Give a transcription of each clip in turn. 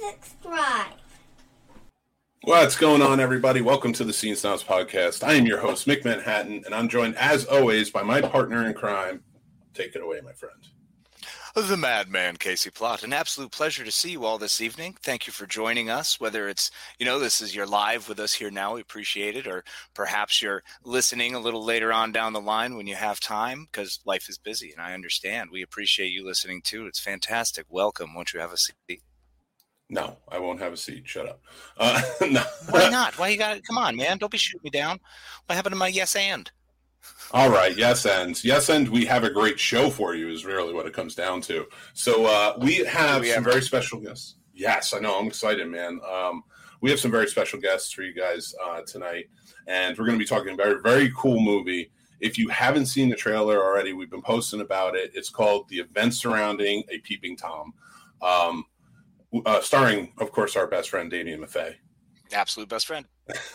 subscribe. What's going on, everybody? Welcome to the Scene Snobs Podcast. I am your host, Mick Manhattan, and I'm joined, as always, by my partner in crime. Take it away, my friend. The Madman, Casey Plott. An absolute pleasure to see you all this evening. Thank you for joining us, whether it's, this is you're live with us here now, we appreciate it, or perhaps you're listening a little later on down the line when you have time, because life is busy, and I understand. We appreciate you listening, too. It's fantastic. Welcome. Won't you have a seat? No, I won't have a seat. Shut up. No. Why not? Why you got it? Come on, man. Don't be shooting me down. What happened to my yes and? All right. Yes, and we have a great show for you is really what it comes down to. So we have some very special guests. Yes, I know. I'm excited, man. We have some very special guests for you guys tonight, and we're going to be talking about a very cool movie. If you haven't seen the trailer already, we've been posting about it. It's called The Events Surrounding a Peeping Tom. Starring, of course, our best friend, Damien Maffei. Absolute best friend.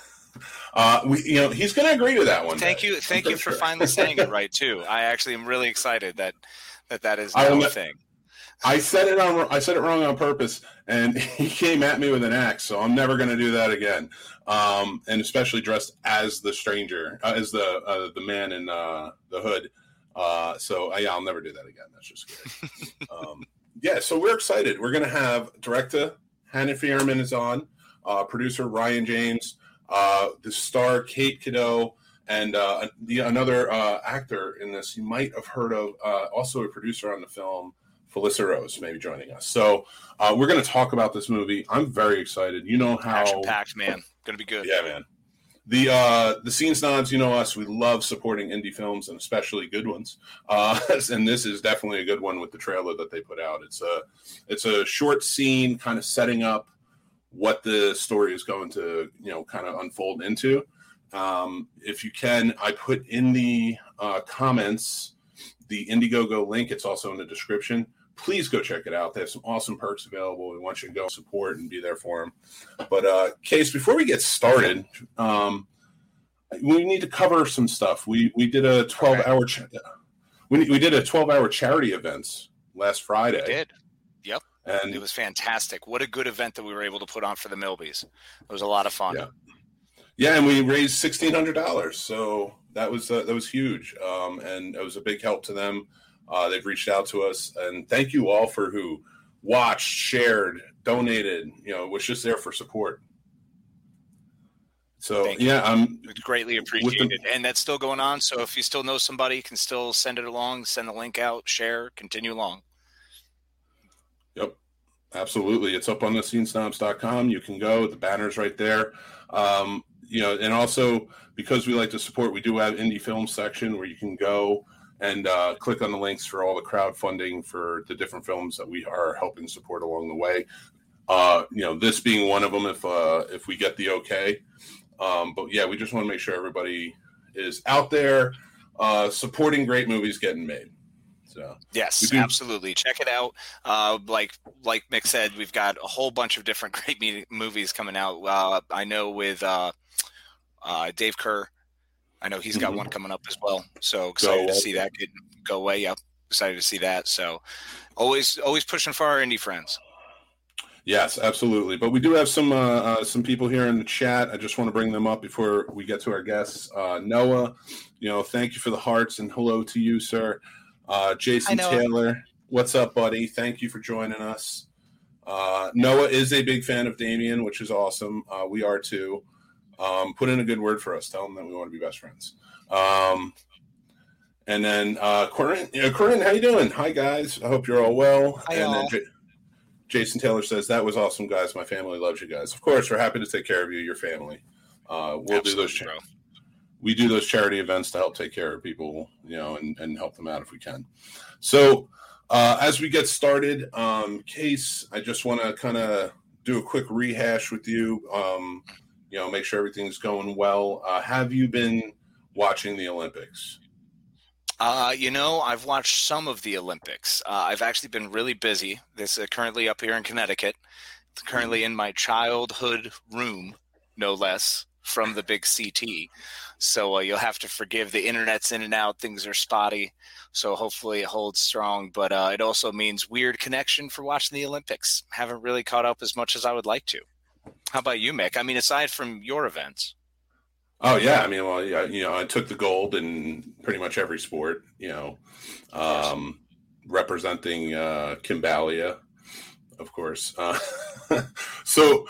He's going to agree to that one. Thank you for finally saying it right, too. I actually am really excited that is now a thing. I said it wrong on purpose, and he came at me with an axe, so I'm never going to do that again. And especially dressed as the stranger, as the man in the hood. I'll never do that again. That's just good. Yeah, so we're excited. We're going to have director Hannah Fierman is on, producer Ryan James, the star Kate Cadeau, and another actor in this you might have heard of, also a producer on the film, Felissa Rose, maybe joining us. So we're going to talk about this movie. I'm very excited. You know how action-packed, man. Going to be good. Yeah, man. The Scene Snobs, you know us, we love supporting indie films and especially good ones. And this is definitely a good one with the trailer that they put out. It's a short scene kind of setting up what the story is going to, kind of unfold into. If you can, I put in the comments the Indiegogo link. It's also in the description. Please go check it out. They have some awesome perks available. We want you to go support and be there for them. But, Case, before we get started, we need to cover some stuff. We did a 12-hour we did a 12-hour charity event last Friday. We did. Yep. And it was fantastic. What a good event that we were able to put on for the Milbies. It was a lot of fun. Yeah, and we raised $1,600. So that was huge. And it was a big help to them. They've reached out to us, and thank you all for who watched, shared, donated, was just there for support. So, it's greatly appreciated. And that's still going on. So if you still know somebody, you can still send it along, send the link out, share, continue along. Yep, absolutely. It's up on the scenesnobs.com. You can go. The banner's right there. And also because we like to support, we do have indie film section where you can go and click on the links for all the crowdfunding for the different films that we are helping support along the way. This being one of them if we get the okay. But yeah, we just want to make sure everybody is out there supporting great movies getting made. So yes, absolutely. Check it out. Like Mick said, we've got a whole bunch of different great movies coming out. I know with Dave Kerr. I know he's got one coming up as well. So excited to see that go away. Yep. Excited to see that. So always pushing for our indie friends. Yes, absolutely. But we do have some people here in the chat. I just want to bring them up before we get to our guests. Noah, thank you for the hearts and hello to you, sir. Jason Taylor, what's up, buddy? Thank you for joining us. Noah is a big fan of Damien, which is awesome. We are too. Put in a good word for us. Tell them that we want to be best friends. And then Corinne, how you doing? Hi, guys. I hope you're all well. Hi, and all. Then Jason Taylor says, that was awesome, guys. My family loves you guys. Of course, we're happy to take care of you, your family. We'll do those. We do those charity events to help take care of people, and help them out if we can. So as we get started, Case, I just want to kind of do a quick rehash with you. Make sure everything's going well. Have you been watching the Olympics? I've watched some of the Olympics. I've actually been really busy. This is currently up here in Connecticut. It's currently in my childhood room, no less, from the big CT. So you'll have to forgive the internet's in and out. Things are spotty. So hopefully it holds strong. But it also means weird connection for watching the Olympics. Haven't really caught up as much as I would like to. How about you, Mick? I mean, aside from your events. Oh, yeah. I mean, well, yeah, I took the gold in pretty much every sport, representing Kimbalia, of course. So,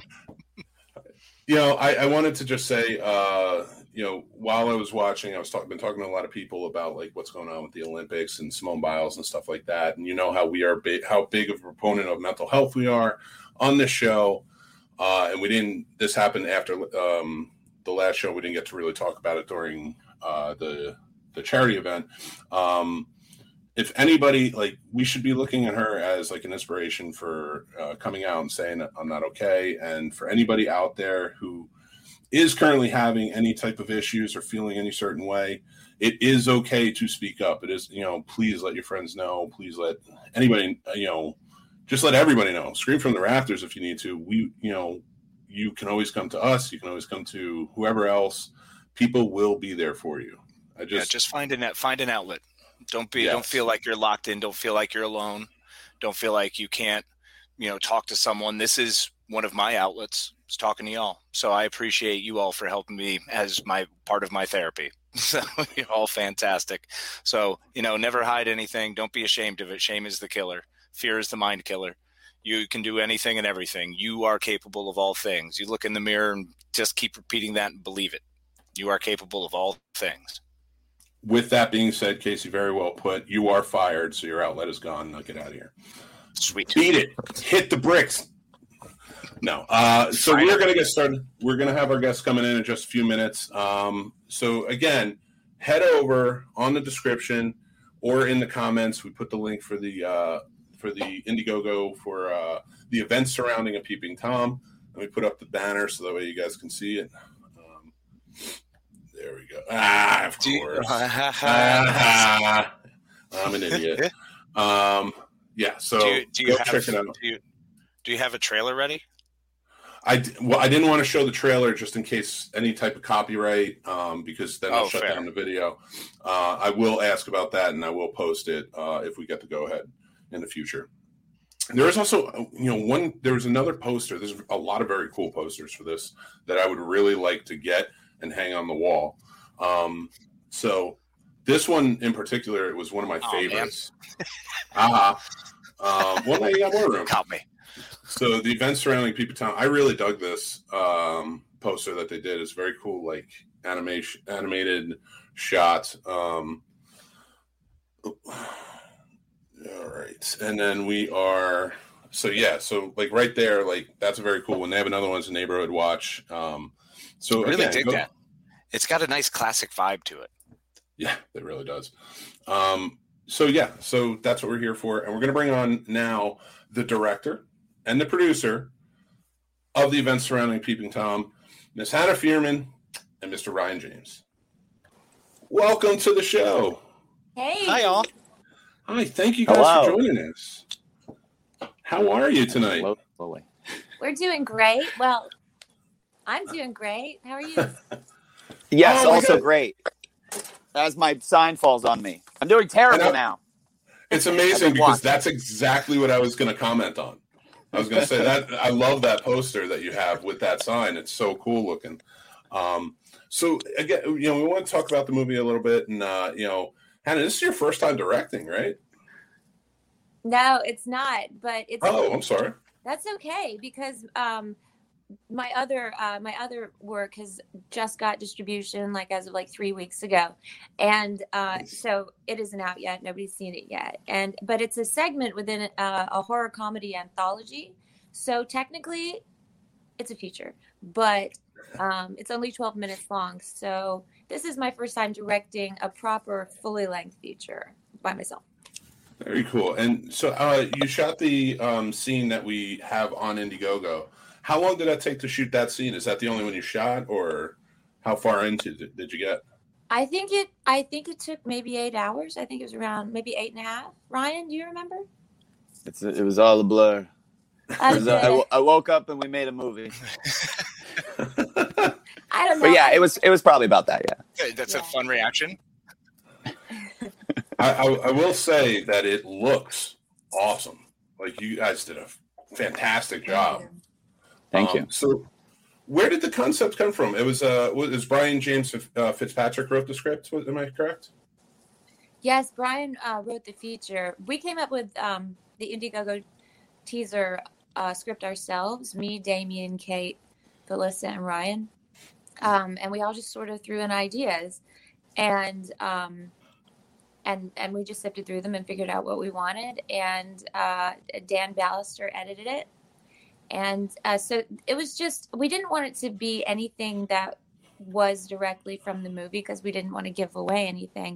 I wanted to just say, while I was watching, been talking to a lot of people about like what's going on with the Olympics and Simone Biles and stuff like that. And how we are how big of a proponent of mental health we are on this show. And this happened after the last show. We didn't get to really talk about it during the charity event. If anybody, like, we should be looking at her as like an inspiration for coming out and saying I'm not okay. And for anybody out there who is currently having any type of issues or feeling any certain way, it is okay to speak up. It is, please let your friends know. Please let anybody, just let everybody know. Scream from the rafters if you need to. You can always come to us. You can always come to whoever else. People will be there for you. Just find an outlet. Don't feel like you're locked in. Don't feel like you're alone. Don't feel like you can't, talk to someone. This is one of my outlets. Is talking to y'all. So I appreciate you all for helping me as my part of my therapy. So you're all fantastic. So, never hide anything. Don't be ashamed of it. Shame is the killer. Fear is the mind killer. You can do anything and everything. You are capable of all things. You look in the mirror and just keep repeating that and believe it. You are capable of all things. With that being said, Casey, very well put. You are fired, so your outlet is gone. Now get out of here. Sweet. Beat it. Hit the bricks. No. So we're going to get started. We're going to have our guests coming in just a few minutes. So, again, head over on the description or in the comments. We put the link for the Indiegogo for the events surrounding a Peeping Tom. Let me put up the banner so that way you guys can see it. There we go. Of course. I'm an idiot. Yeah, so go check it out. Do you have a trailer ready? I didn't want to show the trailer just in case any type of copyright, because then I'll shut down the video. I will ask about that, and I will post it if we get the go-ahead in the future. There is also, there was another poster. There's a lot of very cool posters for this that I would really like to get and hang on the wall. So this one in particular, it was one of my favorites. Well, now you got more room. Help me. So the events surrounding Peeping Tom, I really dug this poster that they did. It's very cool, like animated shot. All right, and then we are. So like right there, like that's a very cool one. They have another one as a neighborhood watch. So really dig that. It's got a nice classic vibe to it. Yeah, it really does. So that's what we're here for, and we're going to bring on now the director and the producer of the events surrounding Peeping Tom, Miss Hannah Fierman and Mr. Ryan James. Welcome to the show. Hey. Hi, y'all. Hi, thank you guys for joining us. How are you tonight? We're doing great. Well, I'm doing great. How are you? Yes, also great. As my sign falls on me. I'm doing terrible now. It's amazing because that's exactly what I was going to comment on. I was going to say that I love that poster that you have with that sign. It's so cool looking. So again, we want to talk about the movie a little bit, and Hannah, this is your first time directing, right? No, it's not. But it's. Oh, I'm sorry. That's okay because my other work has just got distribution as of 3 weeks ago, and so it isn't out yet. Nobody's seen it yet, but it's a segment within a horror comedy anthology. So technically, it's a feature, but it's only 12 minutes long. So this is my first time directing a proper fully length feature by myself. Very cool. And so you shot the scene that we have on Indiegogo. How long did that take to shoot that scene? Is that the only one you shot, or how far into did you get? I think it took maybe 8 hours. I think it was around maybe 8.5. Ryan, do you remember? It was all a blur. I woke up and we made a movie. I don't know. But yeah, it was probably about that. Yeah. Okay, that's a fun reaction. I will say that it looks awesome. Like, you guys did a fantastic job. Thank you. So, where did the concept come from? It was Brian James Fitzpatrick wrote the script. Am I correct? Yes, Brian wrote the feature. We came up with the Indiegogo teaser script ourselves. Me, Damien, Kate, Felissa, and Ryan. And we all just sort of threw in ideas, and we just sifted through them and figured out what we wanted. And Dan Ballister edited it. And so it was just, we didn't want it to be anything that was directly from the movie because we didn't want to give away anything.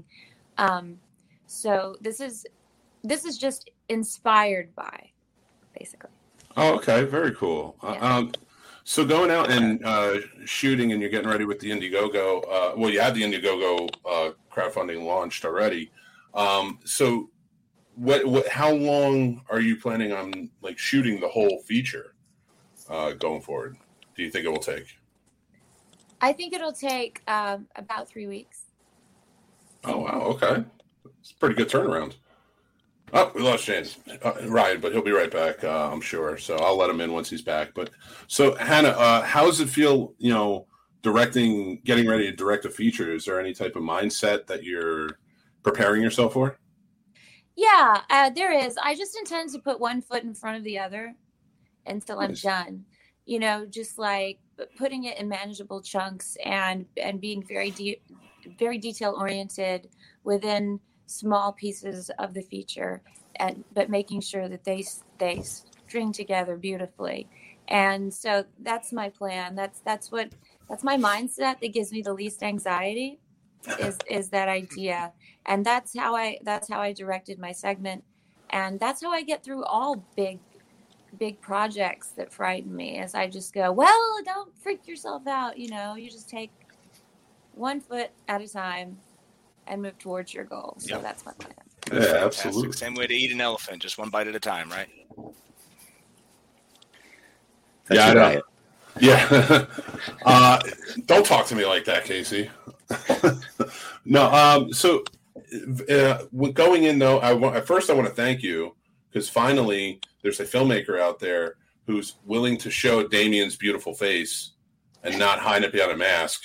So this is just inspired by, basically. Oh, okay. Very cool. Yeah. So going out and shooting, and you're getting ready with the Indiegogo. Well, you had the Indiegogo crowdfunding launched already. So what? How long are you planning on like shooting the whole feature going forward? Do you think it will take? I think it'll take about 3 weeks. Oh wow. Okay, it's a pretty good turnaround. Oh, we lost James Ryan, but he'll be right back, I'm sure. So I'll let him in once he's back. But so Hannah, how does it feel? You know, getting ready to direct a feature. Is there any type of mindset that you're preparing yourself for? Yeah, there is. I just intend to put one foot in front of the other until I'm done. You know, just like putting it in manageable chunks and being very detail oriented within small pieces of the feature, but making sure that they string together beautifully. And so that's my plan. That's my mindset that gives me the least anxiety is that idea. And that's how I directed my segment. And that's how I get through all big projects that frighten me, is I just go, well, don't freak yourself out. You know, you just take one foot at a time and move towards your goal. So that's my plan. Yeah, absolutely. Same way to eat an elephant, just one bite at a time, right? Yeah, I know. Yeah. Don't talk to me like that, Casey. No. So going in though, I want to thank you, because finally there's a filmmaker out there who's willing to show Damien's beautiful face and not hide it behind a mask.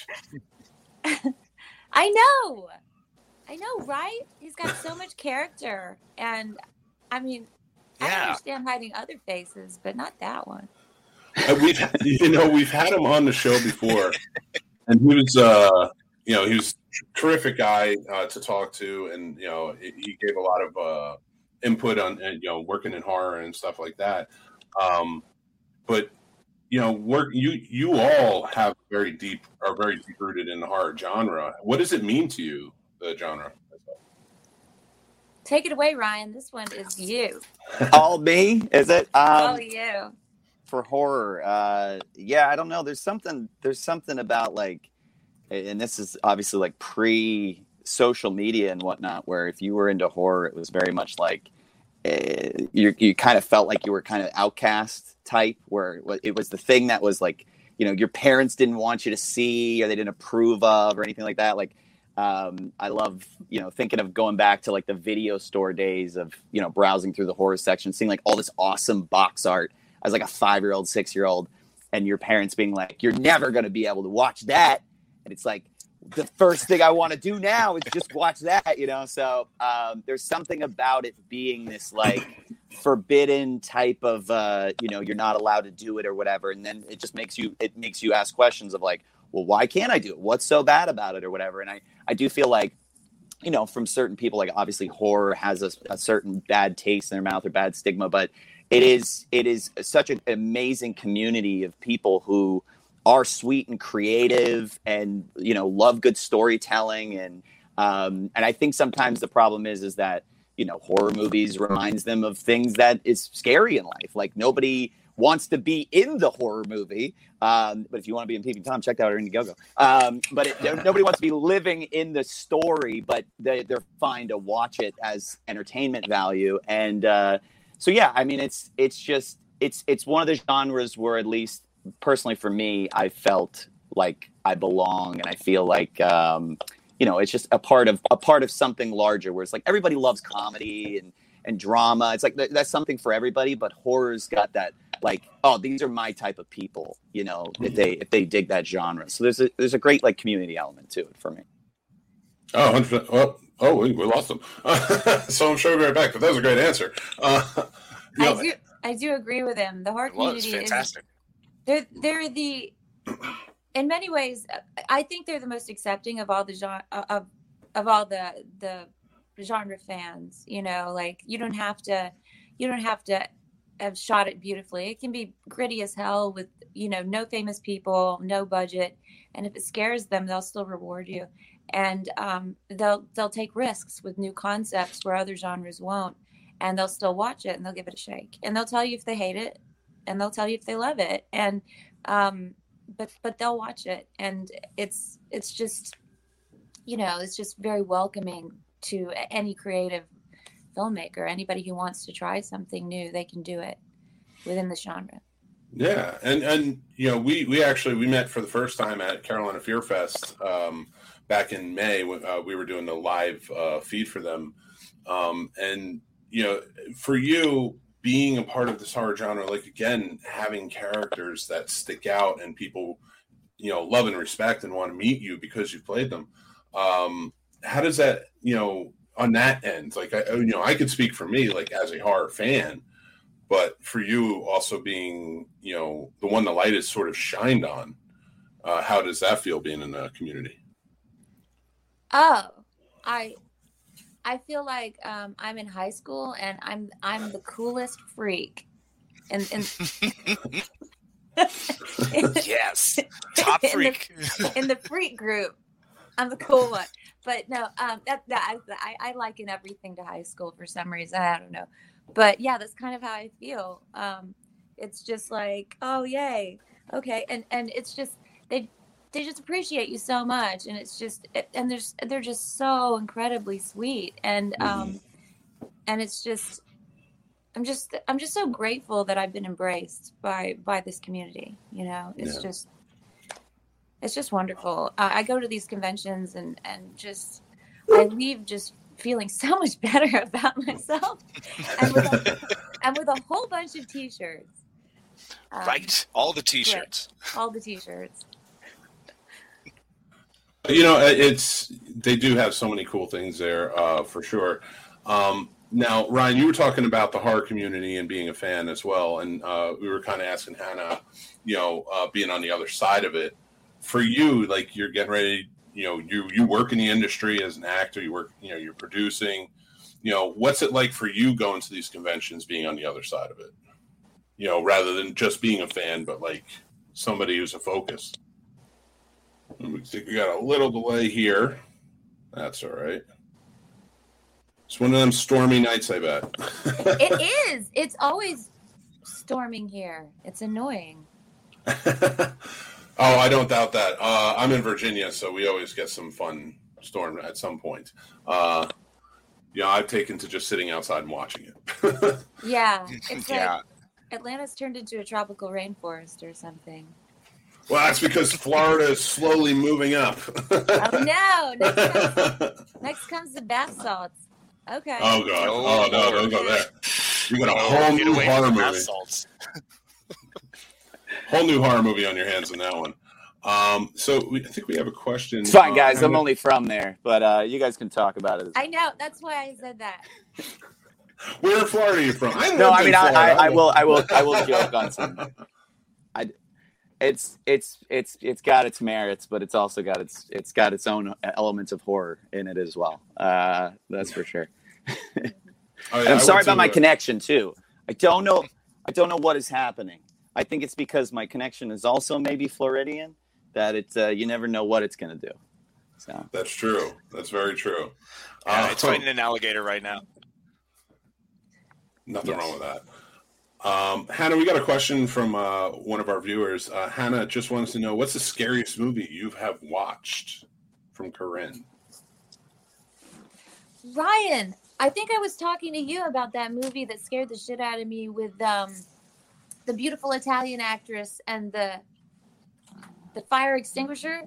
I know, right? He's got so much character, and I mean, I understand hiding other faces, but not that one. We've had him on the show before, and he was, he was a terrific guy to talk to, and he gave a lot of input on, working in horror and stuff like that. But you all are very deep rooted in the horror genre. What does it mean to you, the genre? Take it away, Ryan. This one is you. All me? Is it? All you. For horror, I don't know. There's something about like, and this is obviously like pre-social media and whatnot, where if you were into horror, it was very much like you kind of felt like you were kind of outcast type, where it was the thing that was like, your parents didn't want you to see, or they didn't approve of, or anything like that. Like, I love, thinking of going back to like the video store days of, browsing through the horror section, seeing like all this awesome box art as like a 5-year-old, 6-year-old, and your parents being like, you're never going to be able to watch that. And it's like, the first thing I want to do now is just watch that, So there's something about it being this like forbidden type of, you're not allowed to do it or whatever. And then it makes you ask questions of like, well, why can't I do it? What's so bad about it or whatever? And I do feel like, from certain people, like obviously horror has a certain bad taste in their mouth or bad stigma, but it is such an amazing community of people who are sweet and creative and, love good storytelling. And I think sometimes the problem is that, horror movies reminds them of things that is scary in life. Like nobody wants to be in the horror movie. But if you want to be in Peeping Tom, check out our Indiegogo. Nobody wants to be living in the story, but they're fine to watch it as entertainment value. And so, yeah, I mean, it's one of the genres where, at least personally for me, I felt like I belong, and I feel like it's just a part of something larger, where it's like everybody loves comedy and drama. It's like that's something for everybody, but horror's got that, like, oh, these are my type of people, if they dig that genre. So there's a great like community element to it for me. Oh, 100%. Well, we lost them. So I'm showing right back, but that was a great answer. I do agree with him. The horror community is fantastic. They're in many ways, I think they're the most accepting of all the genre of all the genre fans. Like you don't have to have shot it beautifully. It can be gritty as hell with no famous people, no budget, and if it scares them, they'll still reward you. And they'll take risks with new concepts where other genres won't, and they'll still watch it and they'll give it a shake, and they'll tell you if they hate it, and they'll tell you if they love it, and but they'll watch it, and it's just it's just very welcoming to any creative filmmaker. Anybody who wants to try something new, they can do it within the genre. Yeah, and we met for the first time at Carolina Fear Fest back in May when we were doing the live feed for them, and for you being a part of this horror genre, like again having characters that stick out and people love and respect and want to meet you because you've played them. How does that on that end, like I could speak for me, like as a horror fan, but for you also being the one the light is sort of shined on, how does that feel being in the community? Oh, I feel like I'm in high school and I'm the coolest freak, and yes, top freak in the freak group. I'm the cool one. But no, I liken everything to high school for some reason. I don't know, but yeah, that's kind of how I feel. It's just like, oh yay, okay, and it's just they just appreciate you so much, and it's just and they're just so incredibly sweet, and it's just I'm just so grateful that I've been embraced by this community. It's just wonderful. I go to these conventions and just I leave just feeling so much better about myself, and with a whole bunch of T-shirts. Right, all the T-shirts. Right. All the T-shirts. They do have so many cool things there, for sure. Now, Ryan, you were talking about the horror community and being a fan as well, and we were kind of asking Hannah, being on the other side of it. For you, like you're getting ready, you work in the industry as an actor, you work, you're producing, what's it like for you going to these conventions, being on the other side of it, rather than just being a fan, but like somebody who's a focus? We got a little delay here. That's all right. It's one of them stormy nights, I bet. It is. It's always storming here. It's annoying. Oh, I don't doubt that. I'm in Virginia, so we always get some fun storm at some point. I've taken to just sitting outside and watching it. Yeah, it's like Atlanta's turned into a tropical rainforest or something. Well, that's because Florida is slowly moving up. Oh no! Next comes the bath salts. Okay. Oh god! Oh no! Don't go there. You got a whole new horror movie. Whole new horror movie on your hands on that one. So I think we have a question. It's fine, guys. I'm only from there, but you guys can talk about it. I know. That's why I said that. Where in Florida are you from? I will joke on some. It's got its merits, but it's also got its own elements of horror in it as well. That's for sure. I'm sorry about my connection too. I don't know what is happening. I think it's because my connection is also maybe Floridian, that it's you never know what it's going to do. So that's true. That's very true. It's fighting an alligator right now. Nothing wrong with that. Hannah, we got a question from one of our viewers. Hannah just wants to know, what's the scariest movie you have watched? From Corinne. Ryan, I think I was talking to you about that movie that scared the shit out of me with the beautiful Italian actress and the the fire extinguisher.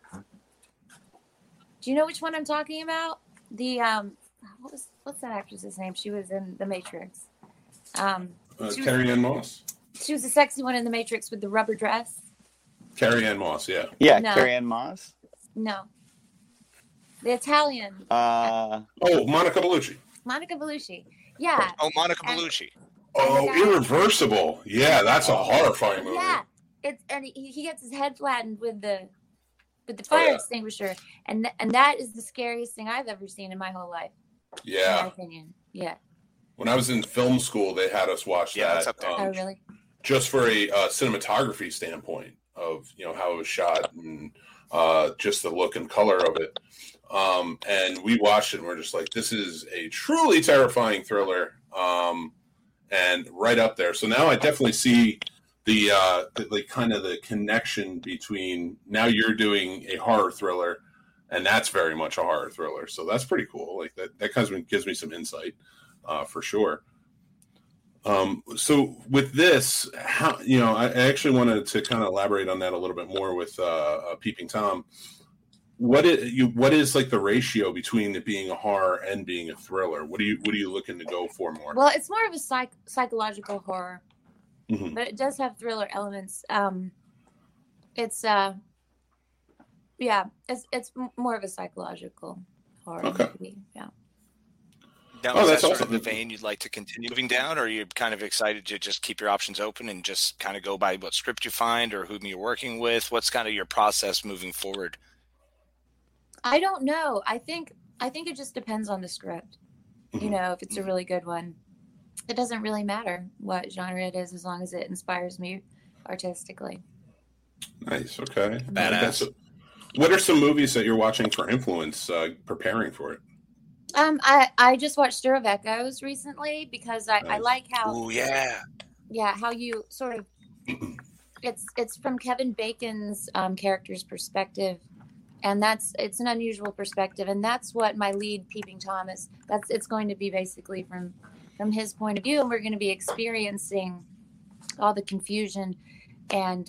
Do you know which one I'm talking about? The what's that actress's name? She was in The Matrix. Carrie Ann Moss. She was the sexy one in The Matrix with the rubber dress. Carrie Ann Moss, yeah. Yeah, No. Carrie Ann Moss. No. The Italian. Monica Bellucci. Monica Bellucci. Yeah. Oh, Monica And- Bellucci. Oh, Irreversible. Yeah, that's a horrifying movie. Yeah. And he gets his head flattened with the fire extinguisher, and that is the scariest thing I've ever seen in my whole life. In my Yeah. opinion. Yeah. When I was in film school, they had us watch Yeah, that's that up there. Oh, really? just for a cinematography standpoint of how it was shot and just the look and color of it. And we watched it and we're just like, this is a truly terrifying thriller, and right up there. So now I definitely see the kind of the connection between now you're doing a horror thriller, and that's very much a horror thriller. So that's pretty cool. Like that kind of gives me some insight, for sure. So with this, how, I actually wanted to kind of elaborate on that a little bit more with Peeping Tom. What is like the ratio between it being a horror and being a thriller? What are you looking to go for more? Well, it's more of a psychological horror, Mhm. but it does have thriller elements. It's it's more of a psychological horror Okay. movie. Yeah. Now, Oh, is that that's sort awesome. of the vein you'd like to continue moving down, or are you kind of excited to just keep your options open and just kind of go by what script you find or whom you're working with? What's kind of your process moving forward? I don't know. I think it just depends on the script. Mhm. If it's a really good one, it doesn't really matter what genre it is as long as it inspires me artistically. Nice. Okay. Badass. What are some movies that you're watching for influence, preparing for it? I just watched Stir of Echoes recently because I Nice. like how Oh, yeah. how you sort of it's from Kevin Bacon's character's perspective, and it's an unusual perspective, and that's what my lead Peeping Tom is. It's going to be basically from his point of view, and we're going to be experiencing all the confusion and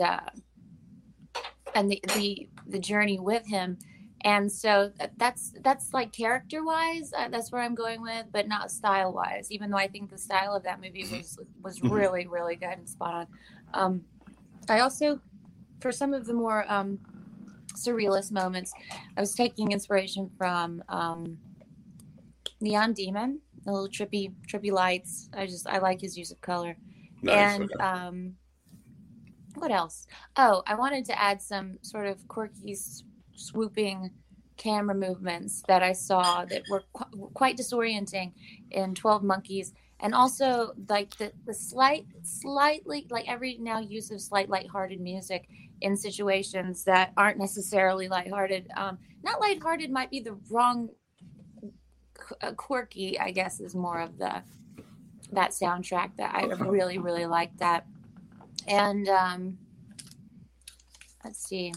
the journey with him. And so that's like character wise, that's where I'm going with, but not style wise, even though I think the style of that movie was really, really good and spot on. I also, for some of the more surrealist moments, I was taking inspiration from Neon Demon, the little trippy lights. I like his use of color. Nice. And Okay. what else? Oh, I wanted to add some sort of quirky, swooping camera movements that I saw that were quite disorienting in 12 Monkeys, and also like the slightly like every now use of slight lighthearted music in situations that aren't necessarily lighthearted. Not lighthearted might be the wrong. Quirky, I guess, is more of that soundtrack that I really, really like that. And let's see.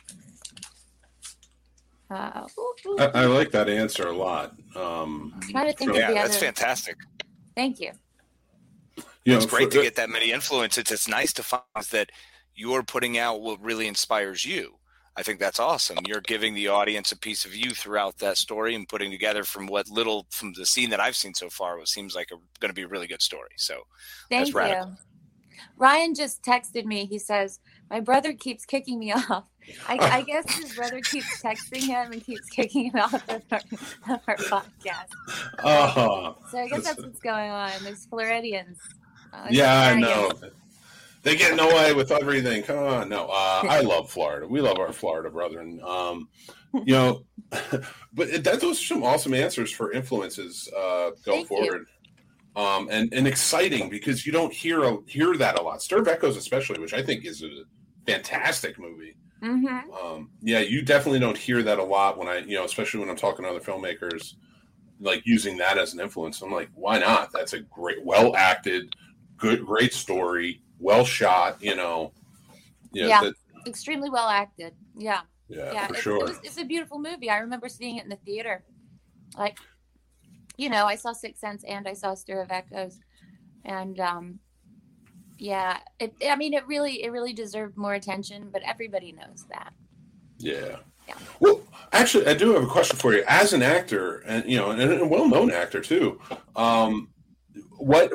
I like that answer a lot. I'm trying to think of Yeah, the that's other. fantastic. Thank you. It's great to get that many influences. It's nice to find that you're putting out what really inspires you. I think that's awesome. You're giving the audience a piece of you throughout that story and putting together from the scene that I've seen so far, what seems like going to be a really good story. So Thank that's radical. you. Ryan just texted me. He says, my brother keeps kicking me off. I guess his brother keeps texting him and keeps kicking him off of our podcast. Oh, So I guess that's what's going on. There's Floridians. yeah, I know. They get in the way with everything. Come on, no. I love Florida. We love our Florida brethren. But those are some awesome answers for influences going forward. And exciting because you don't hear that a lot. Stir of Echoes, especially, which I think is a fantastic movie. Mm-hmm. You definitely don't hear that a lot when especially when I'm talking to other filmmakers, like using that as an influence. I'm like, why not? That's a great, well acted, great story, well shot. Extremely well acted. Yeah, for sure. It's a beautiful movie. I remember seeing it in the theater. Like, I saw Sixth Sense and I saw Stir of Echoes, and Yeah, I mean, it really deserved more attention, but everybody knows that. Yeah. Yeah. Well, actually, I do have a question for you. As an actor, and and a well-known actor too, what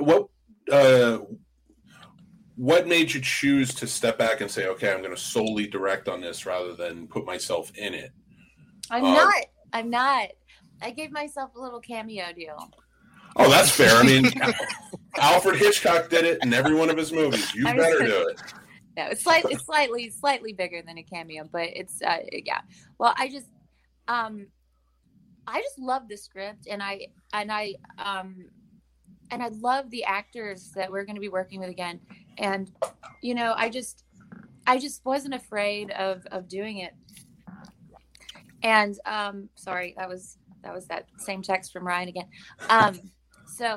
made you choose to step back and say, okay, I'm going to solely direct on this rather than put myself in it? I'm not. I gave myself a little cameo deal. Oh, that's fair. I mean, Alfred Hitchcock did it in every one of his movies. You better do it. No, it's slightly bigger than a cameo, but it's yeah. Well, I just love the script, and I love the actors that we're going to be working with again, and I just wasn't afraid of doing it. And sorry, that was that same text from Ryan again. So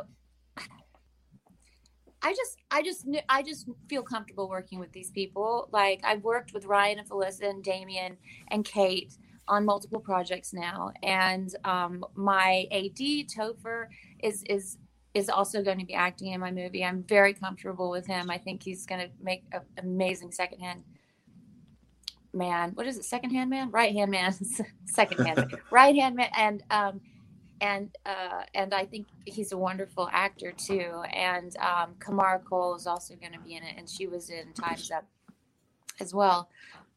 I just feel comfortable working with these people. Like, I've worked with Ryan and Felissa and Damien and Kate on multiple projects now, and my AD Topher is also going to be acting in my movie. I'm very comfortable with him. I think he's going to make an amazing secondhand man. What is it? Secondhand man? Right hand man. Secondhand man. Right hand man. And I think he's a wonderful actor too. And Kamara Cole is also going to be in it, and she was in Time's Up as well.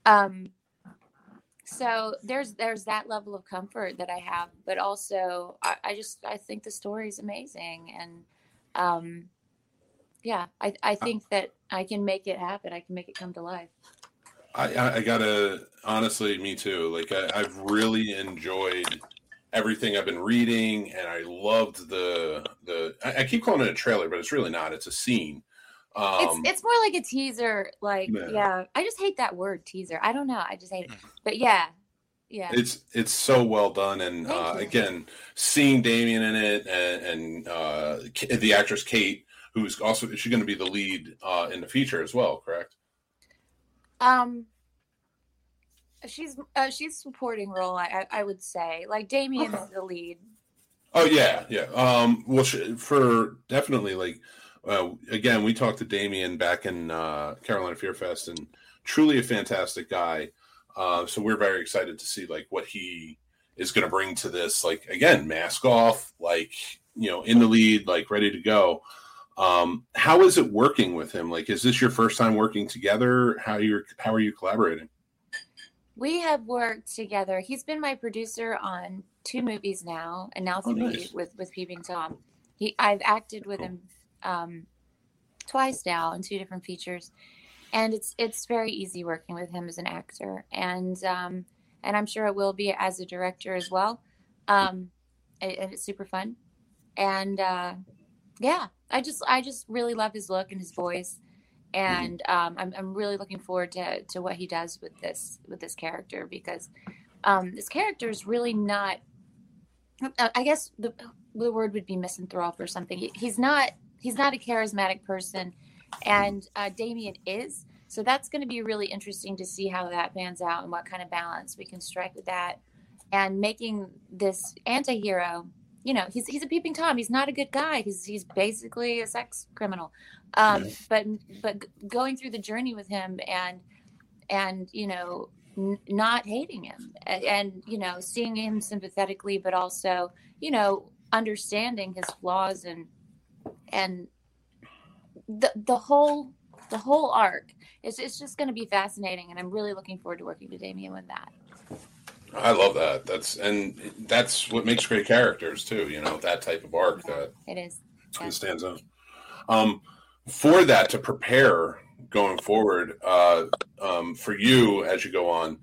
So there's that level of comfort that I have, but also I think the story is amazing, and yeah, I think that I can make it happen. I can make it come to life. I gotta, honestly, me too. Like, I've really enjoyed everything I've been reading, and I loved the I keep calling it a trailer, but it's really not. It's a scene. It's more like a teaser. Like, yeah, I just hate that word, teaser. I don't know. I just hate it. But yeah. It's so well done, and again, seeing Damien in it, and the actress Kate, who's also, she's going to be the lead in the feature as well, correct? She's supporting role. I would say, like, Damien's the lead. Oh yeah. Well, for definitely, like, again, we talked to Damien back in Carolina Fear Fest, and truly a fantastic guy. So we're very excited to see, like, what he is going to bring to this. Like, again, mask off, like, in the lead, like, ready to go. How is it working with him? Like, is this your first time working together? How are you collaborating? We have worked together. He's been my producer on 2 movies now, and now 3 nice. with Peeping Tom. I've acted with him twice now in 2 different features, and it's very easy working with him as an actor, and I'm sure it will be as a director as well. And it's super fun, and yeah, I just really love his look and his voice. And I'm really looking forward to what he does with this character, because this character is really not, I guess the word would be misanthrope or something. He's not a charismatic person, and Damien is. So that's going to be really interesting to see how that pans out and what kind of balance we can strike with that, and making this anti-hero. He's a Peeping Tom. He's not a good guy. He's basically a sex criminal. But going through the journey with him, and not hating him, and seeing him sympathetically, but also understanding his flaws, and the whole arc. It's just going to be fascinating, and I'm really looking forward to working with Damien with that. I love that. That's what makes great characters too. That type of arc that it is. It stands out. For that, to prepare going forward, for you as you go on,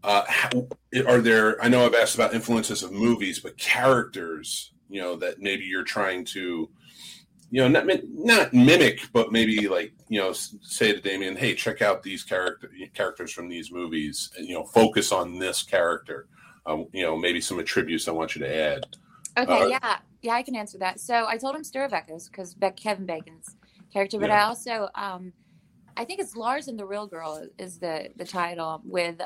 are there? I know I've asked about influences of movies, but characters, that maybe you're trying to, not mimic, but maybe, like, say to Damien, hey, check out these characters from these movies, and, focus on this character. Maybe some attributes I want you to add. Okay, yeah, I can answer that. So I told him Stir of Echoes, because Kevin Bacon's character, but I also, I think it's Lars and the Real Girl is the title, with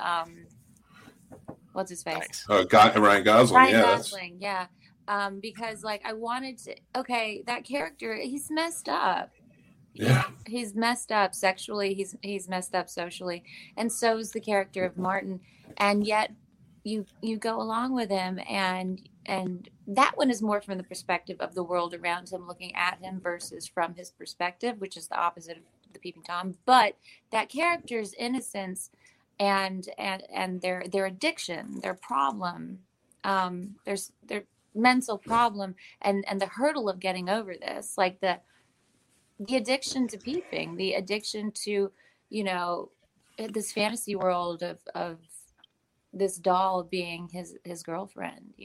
what's his face? Nice. Ryan Gosling. Ryan Gosling, yeah. Because, like, I wanted to. Okay, that character, he's messed up. Yeah. He's messed up sexually. He's messed up socially, and so is the character of Martin. And yet, you go along with him, and that one is more from the perspective of the world around him, looking at him, versus from his perspective, which is the opposite of the Peeping Tom. But that character's innocence and their addiction, their problem, their mental problem, and the hurdle of getting over this, like the addiction to peeping, the addiction to, this fantasy world of this doll being his girlfriend.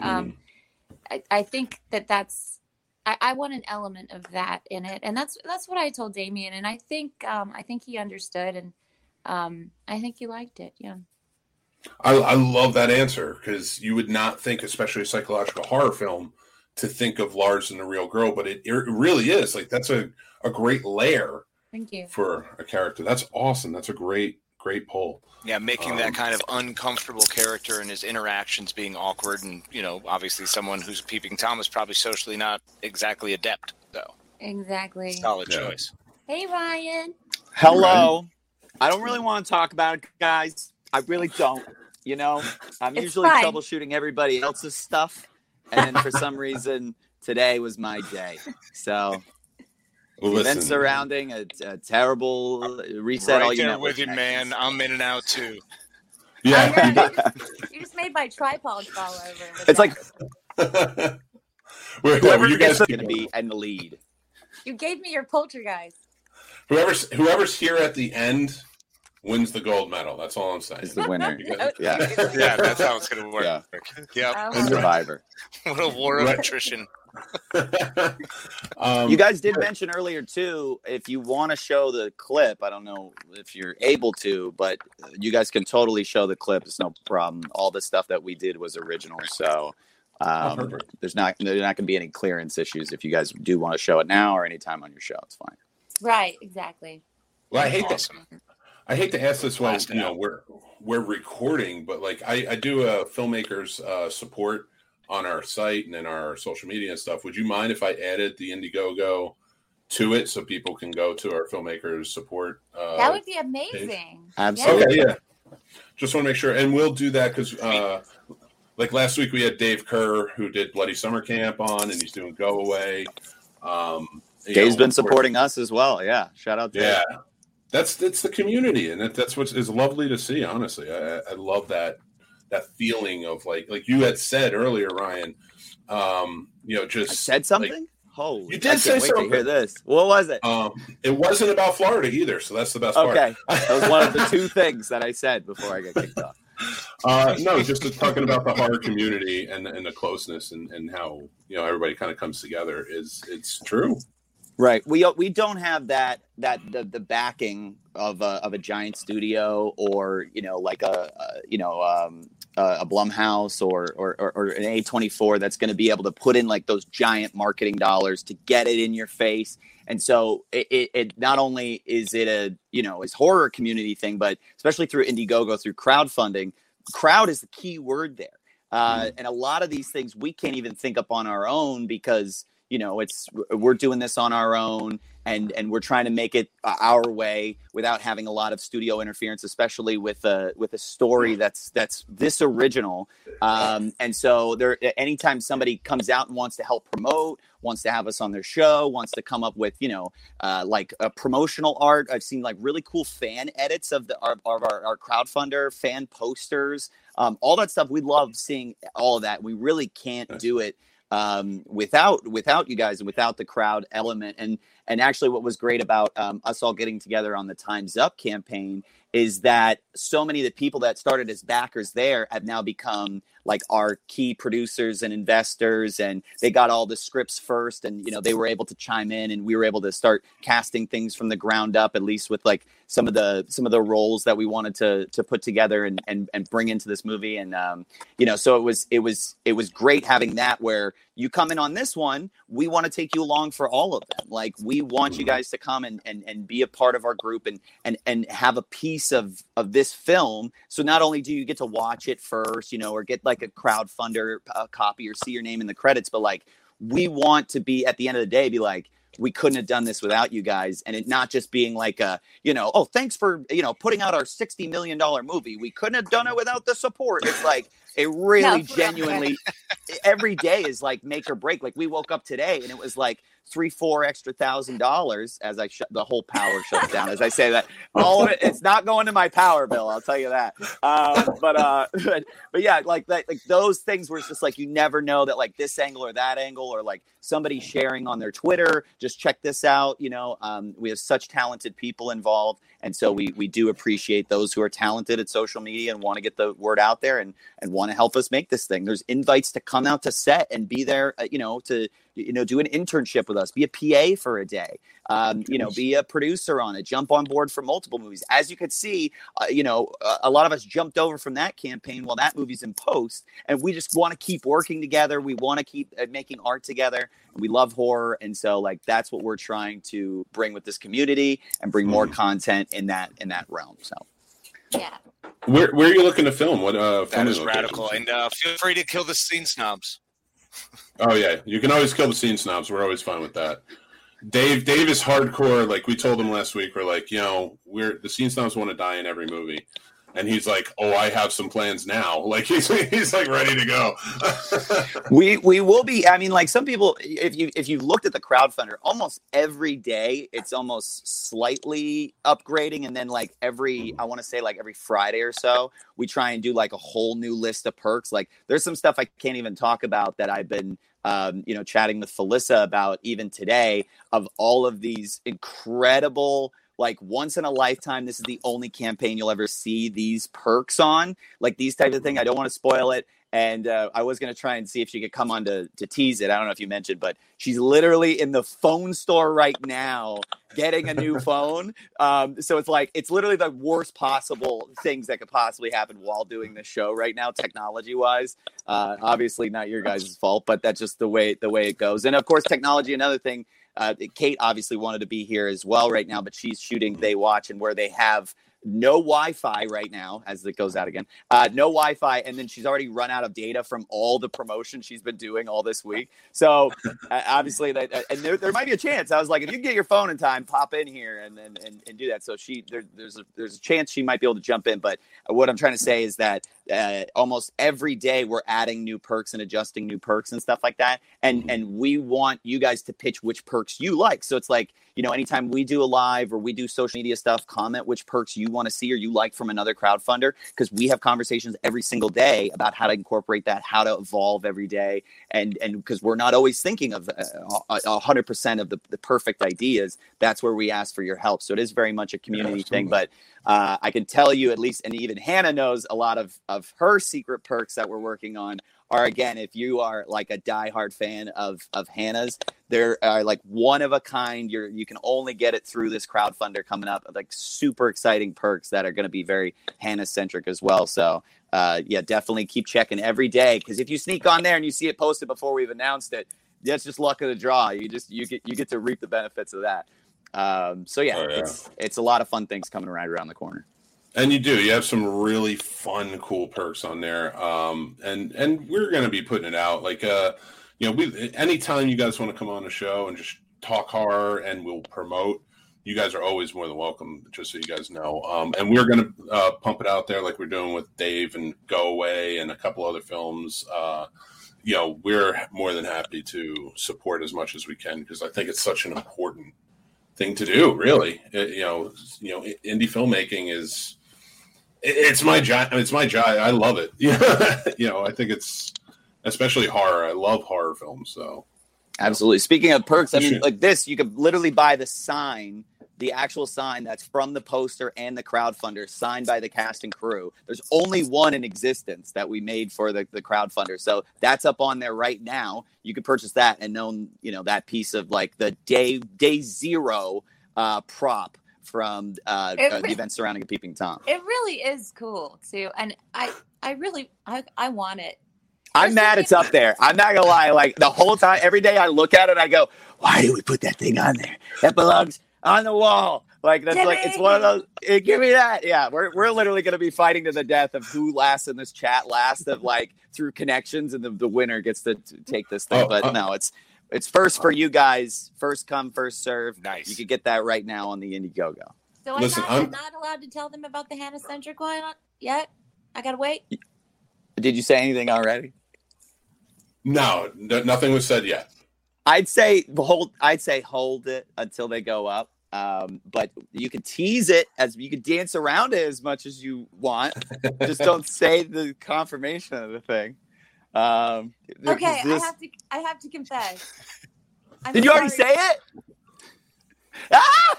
I think that's I want an element of that in it, and that's what I told Damien, and I think he understood, and I think he liked it. Yeah. I love that answer, because you would not think, especially a psychological horror film, to think of Lars and the real girl, but it really is. Like, that's a great layer. Thank you. For a character. That's awesome. That's a great poll. Yeah, making that kind of uncomfortable character and his interactions being awkward, and obviously someone who's a Peeping Tom is probably socially not exactly adept, though. Exactly. Solid choice. Hey, Ryan. Hello. I don't really want to talk about it, guys. I really don't. I'm It's usually fine. troubleshooting everybody else's stuff, and for some reason today was my day. So Well, events surrounding a terrible reset. Right all your there network with you, man. connections. I'm in and out too. Yeah. You just made my tripod fall over. It's like whoever you gets guys, going to be in the lead. you gave me your poltergeist. whoever's here at the end wins the gold medal. That's all I'm saying. Is the winner. Yeah. Yeah. Yeah, that's how it's going to work. Yeah. Yep. Oh, Survivor. What a war of Right. attrition. You guys did mention earlier too, if you want to show the clip, I don't know if you're able to, but you guys can totally show the clip. It's no problem. All the stuff that we did was original, so perfect. there's not going to be any clearance issues if you guys do want to show it now or anytime on your show. It's fine. Right, exactly. Well, I hate Awesome. to ask this while Blast it out. we're recording, but like I do a filmmakers support on our site and in our social media and stuff. Would you mind if I added the Indiegogo to it so people can go to our filmmakers support? That would be amazing. Absolutely. Okay, yeah. Just want to make sure, and we'll do that because, like last week, we had Dave Kerr who did Bloody Summer Camp on, and he's doing Go Away. Dave's been supporting us as well. Yeah, shout out to Dave. Yeah, it's the community, and that's what is lovely to see. Honestly, I love that feeling of like you had said earlier, Ryan. Just I said something. Like, Holy, you did I can't say wait something. to hear this. What was it? It wasn't about Florida either, so that's the best Okay, part. that was one of the two things that I said before I got kicked off. No, just talking about the horror community and the closeness and how everybody kind of comes together. It's true. Right. We don't have the backing of a giant studio or like a Blumhouse or an A24 that's going to be able to put in like those giant marketing dollars to get it in your face. And so it not only is it it's horror community thing, but especially through Indiegogo, through crowdfunding, crowd is the key word there. And a lot of these things we can't even think up on our own because we're doing this on our own and we're trying to make it our way without having a lot of studio interference, especially with a story that's this original. And so anytime somebody comes out and wants to help promote, wants to have us on their show, wants to come up with, like a promotional art. I've seen like really cool fan edits of our crowdfunder, fan posters, all that stuff. We love seeing all of that. We really can't do it without you guys and without the crowd element. And actually what was great about us all getting together on the Time's Up campaign is that so many of the people that started as backers there have now become like our key producers and investors, and they got all the scripts first, and they were able to chime in, and we were able to start casting things from the ground up, at least with like some of the roles that we wanted to put together and bring into this movie. And so it was great having that, where you come in on this one, we want to take you along for all of them. Like, we want you guys to come and be a part of our group and have a piece of this film. So not only do you get to watch it first, or get like a crowdfunder copy or see your name in the credits, but like, we want to be at the end of the day, be like, we couldn't have done this without you guys. And it not just being like oh, thanks for, putting out our $60 million movie. We couldn't have done it without the support. It's like, it really genuinely every day is like make or break. Like we woke up today and it was like $3,000-4,000 extra as I the whole power shuts down. As I say that, all of it, it's not going to my power bill. I'll tell you that. But yeah, like those things where it's just like, you never know that like this angle or that angle, or like somebody sharing on their Twitter, just check this out. We have such talented people involved. And so we do appreciate those who are talented at social media and want to get the word out there and want to help us make this thing. There's invites to come out to set and be there, to do an internship with us, be a PA for a day, be a producer on it, jump on board for multiple movies. As you could see, a lot of us jumped over from that campaign while that movie's in post, and we just want to keep working together. We want to keep making art together. We love horror. And so like, that's what we're trying to bring with this community and bring more content in that realm. So, yeah. Where are you looking to film? What that is radical. And feel free to kill the scene snobs. Oh yeah, you can always kill the scene snobs. We're always fine with that. Dave is hardcore. Like we told him last week, we're like, the scene snobs want to die in every movie, and he's like, oh, I have some plans now. Like he's like ready to go. we will be. I mean, like some people, if you looked at the crowdfunder, almost every day it's almost slightly upgrading, and then like every Friday or so, we try and do like a whole new list of perks. Like there's some stuff I can't even talk about that I've been chatting with Felissa about even today, of all of these incredible, like once in a lifetime, this is the only campaign you'll ever see these perks on, like these types of things. I don't want to spoil it. And I was going to try and see if she could come on to tease it. I don't know if you mentioned, but she's literally in the phone store right now getting a new phone. So it's literally the worst possible things that could possibly happen while doing this show right now, technology wise. Obviously not your guys' fault, but that's just the way it goes. And of course, technology, another thing, Kate obviously wanted to be here as well right now, but she's shooting They Watch, and where they have no Wi-Fi right now, as it goes out again, no Wi-Fi. And then she's already run out of data from all the promotion she's been doing all this week. So obviously there might be a chance. I was like, if you get your phone in time, pop in here and do that. So there's a chance she might be able to jump in. But what I'm trying to say is that almost every day we're adding new perks and adjusting new perks and stuff like that. And we want you guys to pitch which perks you like. So it's like, anytime we do a live or we do social media stuff, comment which perks you want to see or you like from another crowdfunder, because we have conversations every single day about how to incorporate that, how to evolve every day. And because we're not always thinking of 100% of the perfect ideas, that's where we ask for your help. So it is very much a community thing. But I can tell you at least, and even Hannah knows a lot of her secret perks that we're working on are, again, if you are like a diehard fan of Hannah's, there are like one of a kind. You can only get it through this crowdfunder coming up, like super exciting perks that are going to be very Hannah centric as well. So definitely keep checking every day, because if you sneak on there and you see it posted before we've announced it, that's just luck of the draw. You get to reap the benefits of that. It's a lot of fun things coming right around the corner. And you have some really fun, cool perks on there. And we're going to be putting it out. Like, anytime you guys want to come on the show and just talk horror and we'll promote, you guys are always more than welcome, just so you guys know. And we're going to pump it out there like we're doing with Dave and Go Away and a couple other films. We're more than happy to support as much as we can, because I think it's such an important thing to do, really. Indie filmmaking is... It's my job. It's my job. I love it. I think it's, especially horror. I love horror films. So, absolutely. Speaking of perks, I mean, like this, you could literally buy the actual sign that's from the poster and the crowdfunder, signed by the cast and crew. There's only one in existence that we made for the crowdfunder, so that's up on there right now. You could purchase that and own, that piece of like the day zero prop from the event surrounding a Peeping Tom. It really is cool too, and I want it. I'm mad it's up there. I'm not gonna lie. Like the whole time, every day I look at it, I go, "Why did we put that thing on there? That belongs on the wall." Like that's like it's one of those. Give me that. Yeah, we're literally gonna be fighting to the death of who lasts in this chat, of like through connections, and the winner gets to take this thing. But no, It's first for you guys. First come, first serve. Nice. You can get that right now on the Indiegogo. So Listen, I'm not allowed to tell them about the Hannah-centric one yet? I gotta wait? Did you say anything already? No, nothing was said yet. I'd say hold it until they go up. But you can tease it as you can dance around it as much as you want. Just don't say the confirmation of the thing. Okay, I have to confess. Did you already say it? Ah!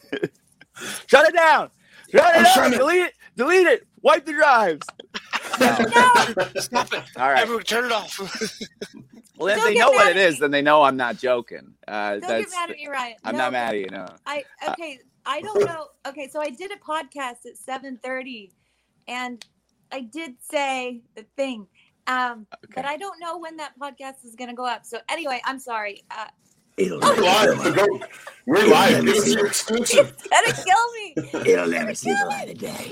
Shut it down. Shut it down. Delete it. Wipe the drives. No. Stop it. All right. Everyone, turn it off. Well, if Don't they get know what mad it at is, me. then they know I'm not joking. Don't get mad at me, Ryan. I'm No, not mad at you. No. I don't know. Okay, so I did a podcast at 7:30, and I did say the thing, but I don't know when that podcast is going to go up. So anyway, I'm sorry. We're live. It's exclusive. It's gonna kill me. It'll never see the light of day.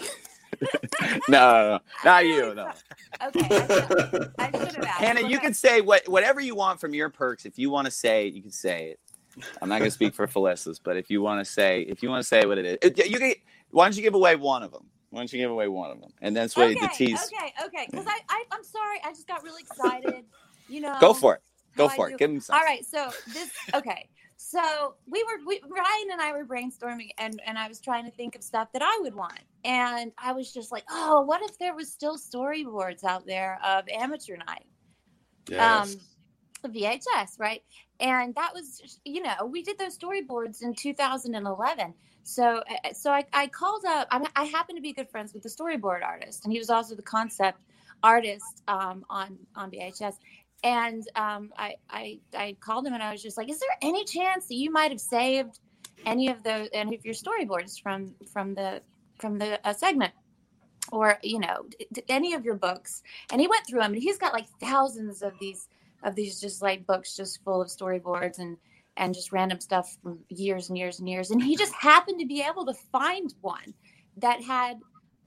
No, not you. No. Okay, I should have asked. Hannah, you can say whatever you want from your perks. If you want to say it, you can say it. I'm not going to speak for Felicitas, but if you want to say what it is, you can. Why don't you give away one of them? And that's what the tease. Okay. Because I'm sorry. I just got really excited. You know. Go for it. How I do. Give him some. All right. So this. Okay. So Ryan and I were brainstorming, and I was trying to think of stuff that I would want, and I was just like, oh, what if there was still storyboards out there of Amateur Night? Yes. VHS, right? And that was just, we did those storyboards in 2011. So I called up. I happen to be good friends with the storyboard artist, and he was also the concept artist on VHS. And I called him, and I was just like, "Is there any chance that you might have saved any of your storyboards from the segment, or any of your books?" And he went through them, and he's got like thousands of these just like books just full of storyboards and just random stuff from years and years and years. And he just happened to be able to find one that had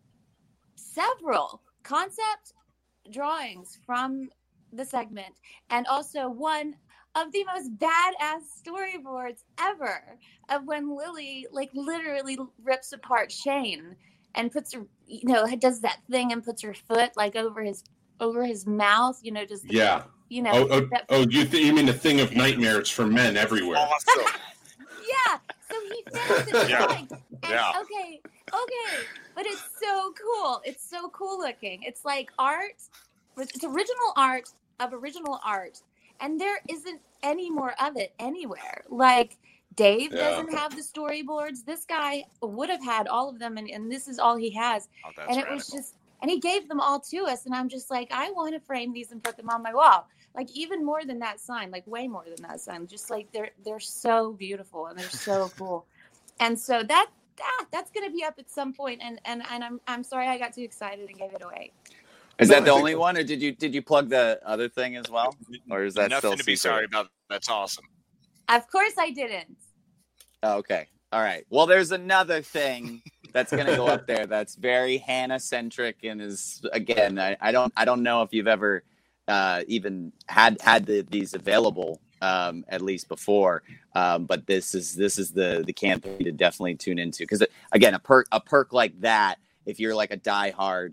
several concept drawings from the segment, and also one of the most badass storyboards ever of when Lily like literally rips apart Shane and puts her, does that thing and puts her foot like over his mouth, just Yeah. You mean the thing of nightmares for men everywhere? Awesome. Yeah. So he finished it. Yeah. Yeah. Okay. But it's so cool. It's so cool looking. It's like art. It's original art of original art, and there isn't any more of it anywhere. Like Dave doesn't have the storyboards. This guy would have had all of them, and this is all he has. Oh, that's and it radical. was just, and he gave them all to us, and I'm just like, I want to frame these and put them on my wall. Like even more than that sign, like way more than that sign. Just like they're so beautiful and they're so cool. And so that's gonna be up at some point, and I'm sorry I got too excited and gave it away. Is that the only one, or did you plug the other thing as well, or is that nothing still to be secret? sorry about? That's awesome. Of course I didn't. Oh, okay, all right. Well, there's another thing that's going to go up there that's very Hannah centric, and is again, I don't know if you've ever even had these available at least before, but this is the campaign to definitely tune into, because again, a perk like that, if you're like a diehard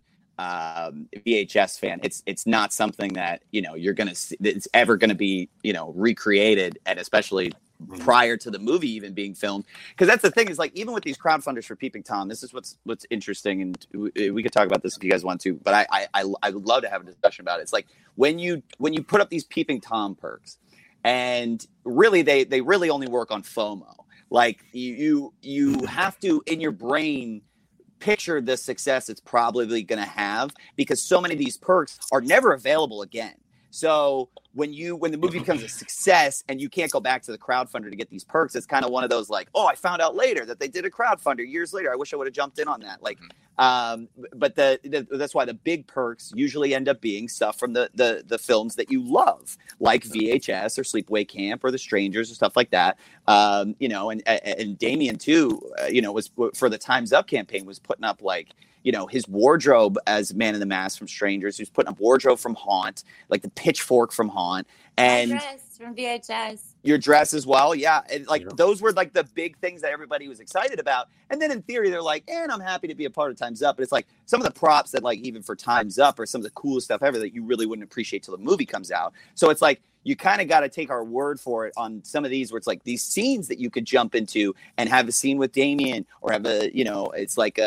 VHS fan, it's not something that you're gonna see, it's ever gonna be recreated, and especially prior to the movie even being filmed. Because that's the thing, is like, even with these crowdfunders for Peeping Tom, this is what's interesting, and we could talk about this if you guys want to, but I would love to have a discussion about it. It's like when you put up these Peeping Tom perks, and really they really only work on FOMO. Like you have to, in your brain, picture the success it's probably going to have, because so many of these perks are never available again. So when the movie becomes a success and you can't go back to the crowdfunder to get these perks, it's kind of one of those like, oh, I found out later that they did a crowdfunder years later. I wish I would have jumped in on that. Like, but that's why the big perks usually end up being stuff from the films that you love, like VHS or Sleepaway Camp or The Strangers or stuff like that. And Damien too, was for the Time's Up campaign, was putting up like, his wardrobe as Man in the Mask from Strangers. He was putting up wardrobe from Haunt, like the pitchfork from Haunt. And from VHS. Your dress as well, yeah. And like Yeah. those were like the big things that everybody was excited about. And then in theory, they're like, and I'm happy to be a part of Time's Up. But it's like some of the props that like even for Time's Up are some of the coolest stuff ever that you really wouldn't appreciate till the movie comes out. So it's like you kind of got to take our word for it on some of these where it's like these scenes that you could jump into and have a scene with Damien or have a, it's like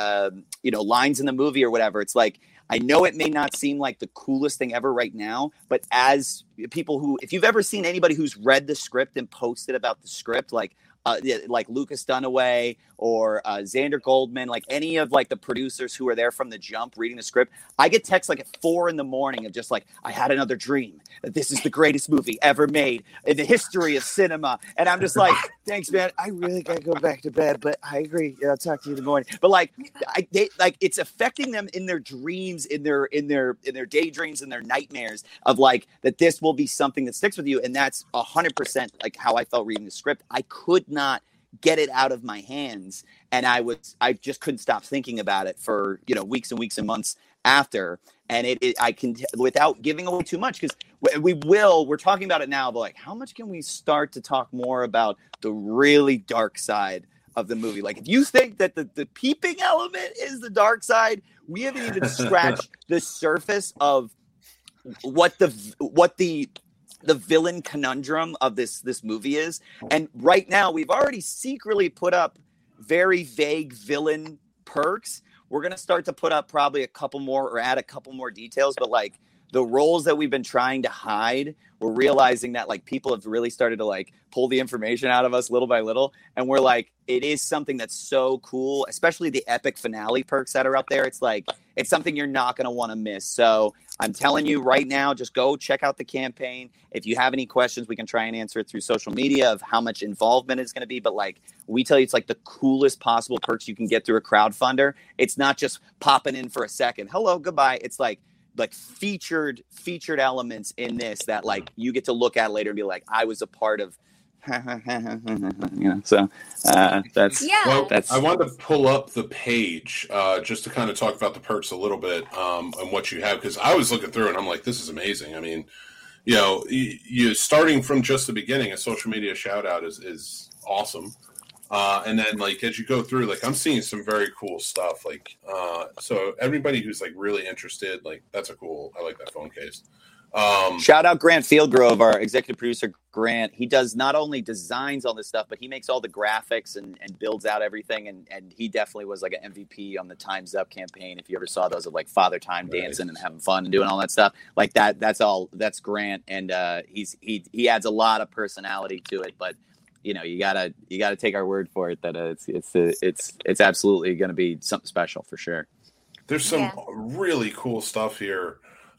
lines in the movie or whatever. It's like, I know it may not seem like the coolest thing ever right now, but as people who, if you've ever seen anybody who's read the script and posted about the script, like Lucas Dunaway or Xander Goldman, like any of like the producers who are there from the jump reading the script, I get texts like at 4 a.m. of just like, I had another dream that this is the greatest movie ever made in the history of cinema. And I'm just like, thanks, man. I really got to go back to bed, but I agree. Yeah, I'll talk to you in the morning. But like, it's affecting them in their dreams, in their daydreams and their nightmares of like, that this will be something that sticks with you. And that's 100% like how I felt reading the script. I could not get it out of my hands, and I just couldn't stop thinking about it for weeks and weeks and months after. And I can, without giving away too much, because we're talking about it now, but like, how much can we start to talk more about the really dark side of the movie? Like, if you think that the peeping element is the dark side, we haven't even scratched the surface of what the villain conundrum of this movie is. And right now we've already secretly put up very vague villain perks. We're going to start to put up probably a couple more or add a couple more details, but like the roles that we've been trying to hide, we're realizing that like people have really started to like pull the information out of us little by little. And we're like, it is something that's so cool, especially the epic finale perks that are up there. It's like, it's something you're not going to want to miss. So I'm telling you right now, just go check out the campaign. If you have any questions, we can try and answer it through social media of how much involvement it's going to be. But like we tell you, it's like the coolest possible perks you can get through a crowdfunder. It's not just popping in for a second. Hello, goodbye. It's like featured elements in this that like you get to look at later and be like, I was a part of. So that's Yeah. I wanted to pull up the page just to kind of talk about the perks a little bit and what you have, because I was looking through and I'm like, this is amazing. I mean, you starting from just the beginning, a social media shout out is awesome. And then like as you go through, like I'm seeing some very cool stuff. Like so everybody who's like really interested, like I like that phone case. Shout out Grant Fieldgrove, our executive producer. Grant, he does not only designs all this stuff, but he makes all the graphics and builds out everything. And he definitely was like an MVP on the Time's Up campaign. If you ever saw those of like Father Time dancing and having fun and doing all that stuff like that, that's Grant. And he adds a lot of personality to it, but you gotta take our word for it that it's absolutely going to be something special for sure. There's some really cool stuff here.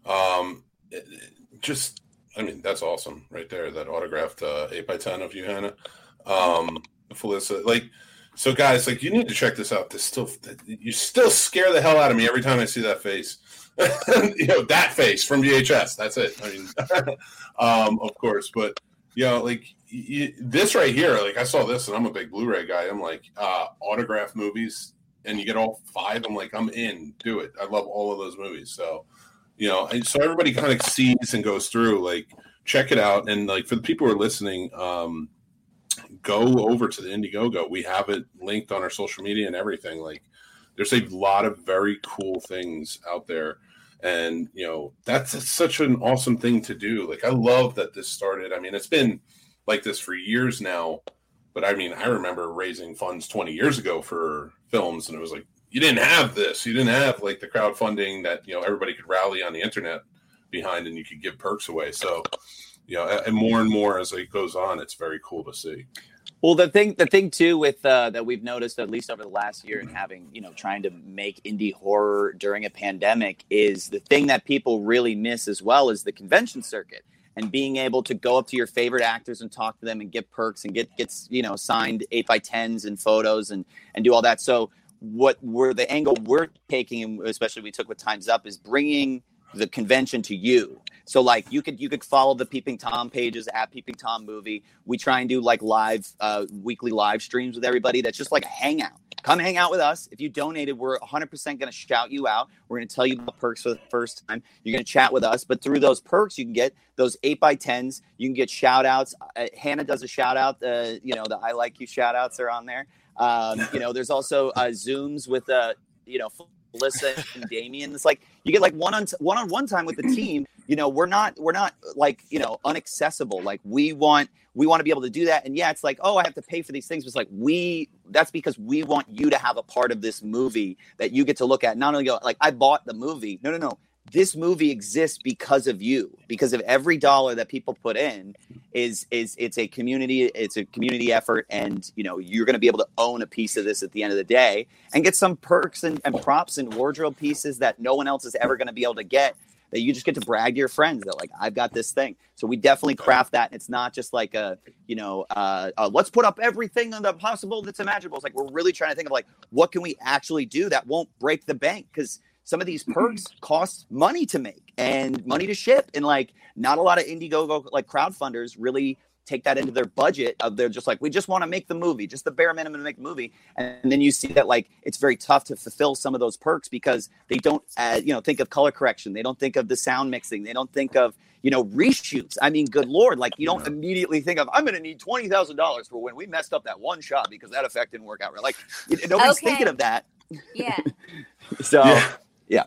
That's awesome right there. That autographed 8x10 of you, Hannah. Felissa, like, so guys, like, you need to check this out. You still scare the hell out of me every time I see that face. That face from VHS. That's it. I mean, of course, but this right here, like, I saw this and I'm a big Blu-ray guy. I'm like, autograph movies, and you get all 5. I'm like, I'm in. Do it. I love all of those movies. So. And so everybody kind of sees and goes through, like, check it out. And like, for the people who are listening, go over to the Indiegogo. We have it linked on our social media and everything. Like, there's a lot of very cool things out there. And, that's such an awesome thing to do. Like, I love that this started. I mean, it's been like this for years now, but I mean, I remember raising funds 20 years ago for films, and it was like, you didn't have this. You didn't have like the crowdfunding that, everybody could rally on the internet behind, and you could give perks away. So, and more as it goes on, it's very cool to see. Well, the thing too with that we've noticed, at least over the last year, and having, trying to make indie horror during a pandemic, is the thing that people really miss as well is the convention circuit, and being able to go up to your favorite actors and talk to them and get perks and get signed 8x10s and photos and do all that. So the angle we're taking, and especially we took with Time's Up, is bringing the convention to you. So like you could follow the Peeping Tom pages at Peeping Tom Movie. We try and do like live weekly live streams with everybody. That's just like a hangout. Come hang out with us. If you donated, we're 100% going to shout you out. We're going to tell you about perks for the first time. You're going to chat with us. But through those perks, you can get those 8x10s. You can get shout outs. Hannah does a shout out. The I Like You shout outs are on there. There's also Zooms with, Melissa and Damien. It's like you get like one-on-one time with the team. We're not like, unaccessible. Like we want to be able to do that. And yeah, it's like, oh, I have to pay for these things. But it's like that's because we want you to have a part of this movie that you get to look at. Not only go like, I bought the movie. No. This movie exists because of you, because of every dollar that people put in it's a community effort. And, you're going to be able to own a piece of this at the end of the day and get some perks and props and wardrobe pieces that no one else is ever going to be able to get, that you just get to brag to your friends that like, I've got this thing. So we definitely craft that. It's not just like let's put up everything possible that's imaginable. It's like, we're really trying to think of like, what can we actually do that won't break the bank? Because some of these perks cost money to make and money to ship. And like, not a lot of Indiegogo like crowdfunders really take that into their budget of they're just like, we just want to make the movie, just the bare minimum to make the movie. And then you see that like, it's very tough to fulfill some of those perks because they don't, think of color correction. They don't think of the sound mixing. They don't think of, reshoots. I mean, good Lord, like you don't immediately think of, I'm going to need $20,000 for when we messed up that one shot because that effect didn't work out right. Like nobody's thinking of that. Yeah. So yeah.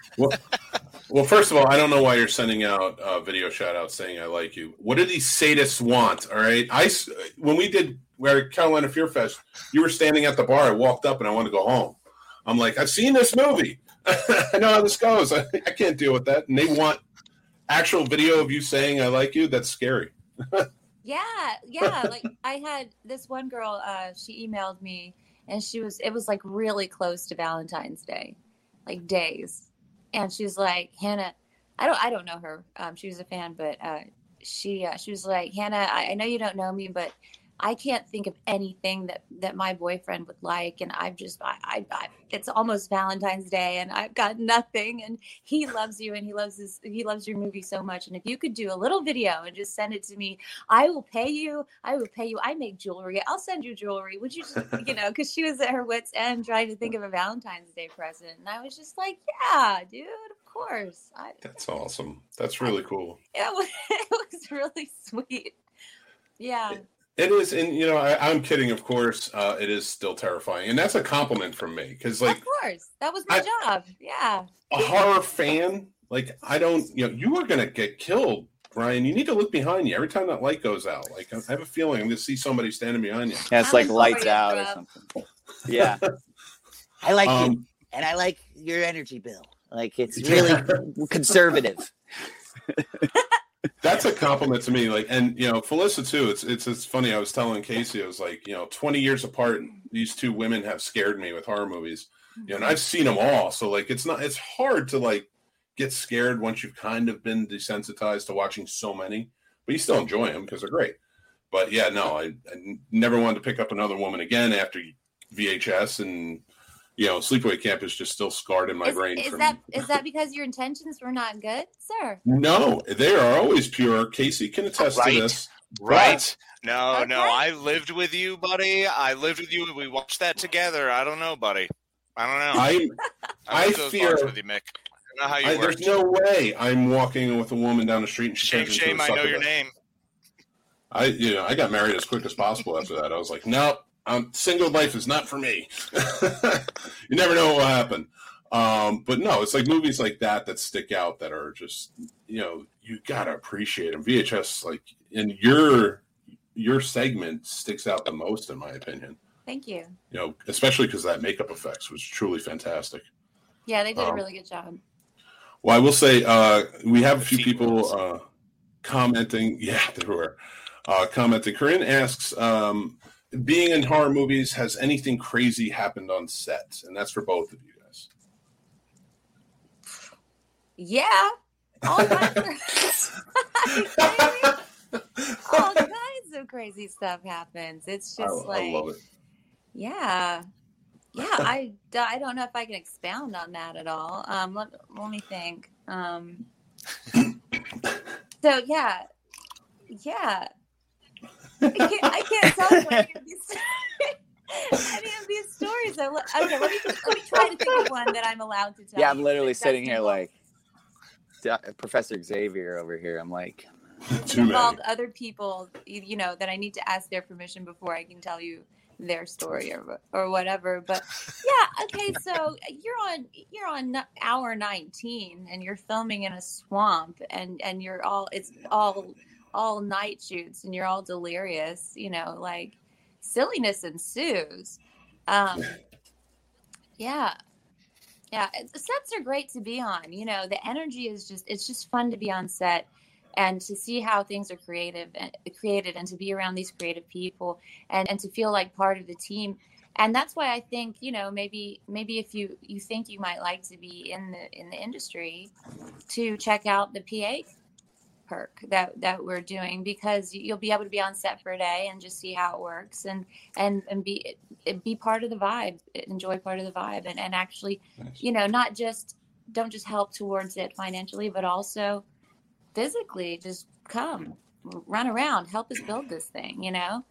Well, first of all, I don't know why you're sending out video shout outs saying I like you. What do these sadists want? All right. When we did Carolina Fear Fest, you were standing at the bar. I walked up and I wanted to go home. I'm like, I've seen this movie. I know how this goes. I can't deal with that. And they want actual video of you saying I like you. That's scary. Yeah. Like I had this one girl, she emailed me and it was like really close to Valentine's Day, like days. And she's like, Hannah, I don't know her. She was a fan, but she was like, Hannah, I know you don't know me, but I can't think of anything that my boyfriend would like. And I've just, it's almost Valentine's Day and I've got nothing. And he loves you and he loves your movie so much. And if you could do a little video and just send it to me, I will pay you. I make jewelry. I'll send you jewelry. Would you just, cause she was at her wit's end trying to think of a Valentine's Day present. And I was just like, yeah, dude, of course. That's awesome. That's really cool. Yeah, it was really sweet. Yeah. It is, and I'm kidding. Of course, it is still terrifying, and that's a compliment from me because, like, of course, that was my job. Yeah, a horror fan, like, I don't, you are gonna get killed, Brian. You need to look behind you every time that light goes out. Like, I have a feeling I'm gonna see somebody standing behind you. Yeah, it's like lights out or something. Yeah, I like you, and I like your energy bill. Like, it's really conservative. That's a compliment to me. Like, and Felissa too. It's funny. I was telling Casey, I was like, 20 years apart, these two women have scared me with horror movies. And I've seen them all. So like, it's hard to like get scared once you've kind of been desensitized to watching so many, but you still enjoy them because they're great. But yeah, no, I never wanted to pick up another woman again after VHS, and Sleepaway Camp is just still scarred in my brain. Is that because your intentions were not good, sir? No, they are always pure. Casey can attest to this. Right. No, I lived with you, buddy. I lived with you. We watched that together. I don't know, buddy. I don't know. I fear with you, Mick. I don't know how you there's no way I'm walking with a woman down the street and she shame. I know your name. I got married as quick as possible after that. I was like, nope. Single life is not for me. You never know what will happen. But no, it's like movies like that stick out, that are just, you gotta appreciate them. VHS, like, in your segment sticks out the most, in my opinion. Thank you. Especially because that makeup effects was truly fantastic. Yeah, they did a really good job. Well, I will say we have a few people commenting. Yeah, there were commenting. Corinne asks, being in horror movies, has anything crazy happened on set? And that's for both of you guys. Yeah. All kinds of crazy stuff happens. It's just I love it. Yeah. Yeah, I don't know if I can expound on that at all. Let me think. So yeah. I can't tell you any of these stories. Okay, let me try to think of one that I'm allowed to tell. Yeah, I'm you. literally It sitting doesn't here involve- like Professor Xavier over here. I'm like, Too many. involve other people, that I need to ask their permission before I can tell you their story or whatever. But yeah, okay. So you're on hour 19 and you're filming in a swamp and it's all night shoots and you're all delirious. Like silliness ensues. Yeah. The sets are great to be on. The energy is it's just fun to be on set and to see how things are created and to be around these creative people and to feel like part of the team. And that's why I think, maybe if you think you might like to be in the industry, to check out the PA perk that we're doing, because you'll be able to be on set for a day and just see how it works and be part of the vibe, enjoy part of the vibe and actually, nice. Don't just help towards it financially, but also physically just come run around, help us build this thing, Yeah.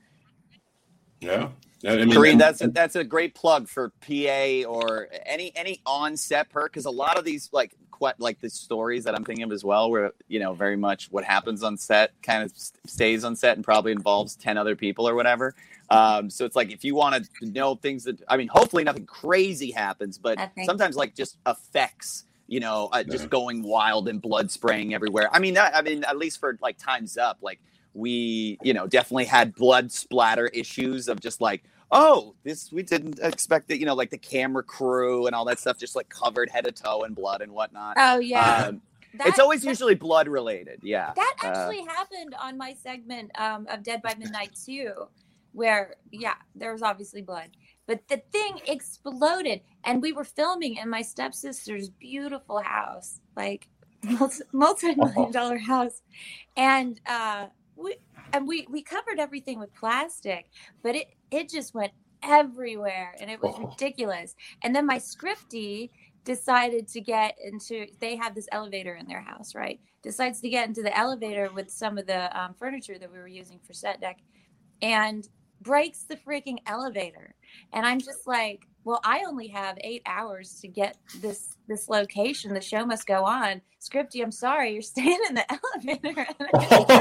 Kareem, that's a great plug for PA or any on set perk, because a lot of these like the stories that I'm thinking of as well, where very much what happens on set kind of stays on set and probably involves 10 other people or whatever. So it's like if you want to know things hopefully nothing crazy happens, but sometimes like just effects. Just going wild and blood spraying everywhere. I mean, at least for like Time's Up, like we, definitely had blood splatter issues of just like, we didn't expect that, like the camera crew and all that stuff, just like covered head to toe in blood and whatnot. Oh yeah. It's always usually blood related. Yeah. That actually happened on my segment of Dead by Midnight 2, where, there was obviously blood. But the thing exploded, and we were filming in my stepsister's beautiful house, like multi-million-dollar house, and we covered everything with plastic, but it just went everywhere, and it was ridiculous. And then my scriptie decided to get into. They have this elevator in their house, right? Decides to get into the elevator with some of the furniture that we were using for set deck, and breaks the freaking elevator. And I'm just like, well, I only have 8 hours to get this location. The show must go on. Scripty, I'm sorry, you're staying in the elevator. And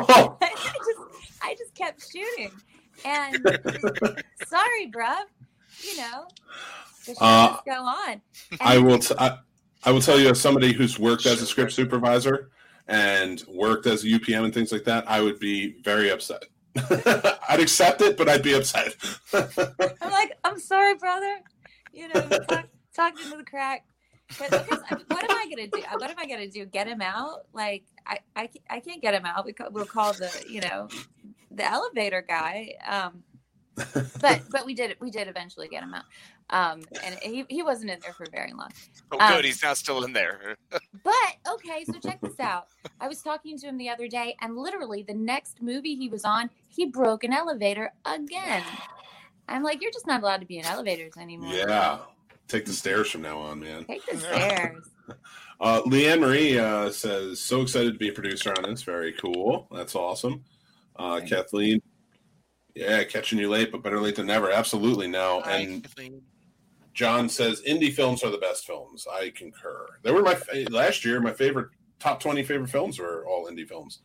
I just kept shooting. And sorry, bruv. The show must go on. And I will tell you, as somebody who's worked as a script supervisor and worked as a UPM and things like that, I would be very upset. I'd accept it, but I'd be upset. I'm like, I'm sorry, brother. Talking to the crack. Because what am I gonna do? What am I gonna do? Get him out? Like I can't get him out. We'll call the elevator guy. But we did eventually get him out. And he wasn't in there for very long. Oh, good. He's now still in there. But okay, so check this out. I was talking to him the other day, and literally the next movie he was on, he broke an elevator again. I'm like, you're just not allowed to be in elevators anymore. Yeah, take the stairs from now on, man. Take the stairs. Leanne Marie says, so excited to be a producer on this. Very cool. That's awesome. Kathleen, catching you late, but better late than never. Absolutely, no. And Kathleen. John says, indie films are the best films. I concur. They were last year, my top 20 favorite films were all indie films.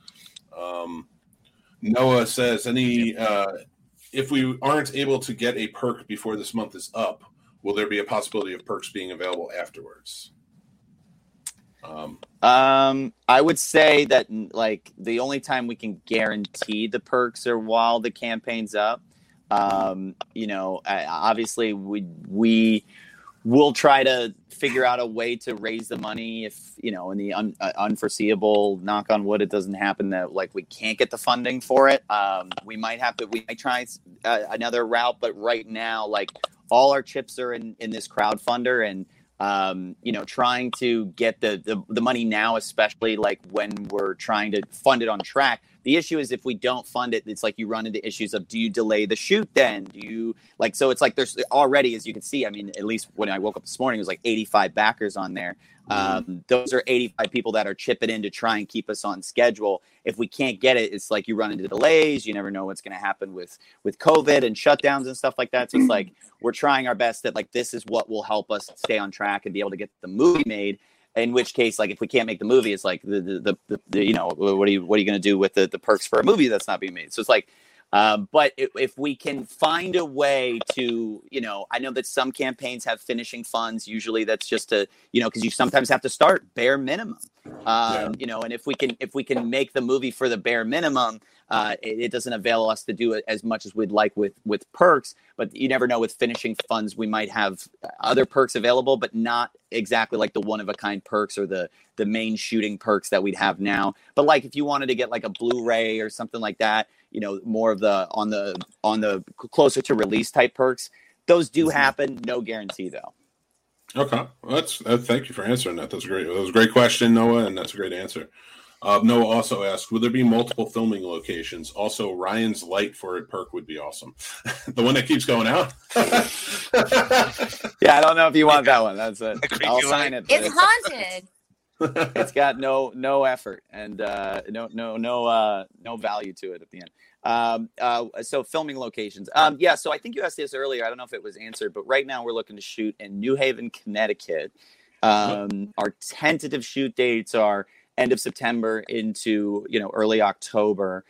Noah says, if we aren't able to get a perk before this month is up, will there be a possibility of perks being available afterwards? I would say that like the only time we can guarantee the perks are while the campaign's up. Obviously we will try to figure out a way to raise the money if, in the unforeseeable, knock on wood, it doesn't happen that like we can't get the funding for it. We might try another route, but right now, like all our chips are in this crowdfunder and, trying to get the money now, especially like when we're trying to fund it on track, The issue is if we don't fund it, it's like you run into issues of, do you delay the shoot then? Do you like, so it's like there's already, as you can see, I mean, at least when I woke up this morning, it was like 85 backers on there. Those are 85 people that are chipping in to try and keep us on schedule. If we can't get it, it's like you run into delays. You never know what's going to happen with COVID and shutdowns and stuff like that. So it's like we're trying our best that like this is what will help us stay on track and be able to get the movie made. In which case, like if we can't make the movie, it's like the you know, what are you going to do with the perks for a movie that's not being made? So it's like. But if we can find a way to, you know, I know that some campaigns have finishing funds. Usually that's just because you sometimes have to start bare minimum, you know, and if we can make the movie for the bare minimum, it doesn't avail us to do it as much as we'd like with perks. But you never know with finishing funds, we might have other perks available, but not exactly like the one of a kind perks or the main shooting perks that we'd have now. But like if you wanted to get like a Blu-ray or something like that, you know, more of the on the closer to release type perks, those do happen. No guarantee though. Okay, well, thank you for answering that. That's great. That was a great question, Noah, and that's a great answer. Noah also asked, will there be multiple filming locations? Also, Ryan's light for a perk would be awesome. The one that keeps going out. Yeah, I don't know if you want that one. That's it. I'll sign it. It's haunted. It's got no effort and no value to it at the end. So filming locations. Yeah, so I think you asked this earlier. I don't know if it was answered, but right now we're looking to shoot in New Haven, Connecticut. Our tentative shoot dates are end of September into, you know, early October.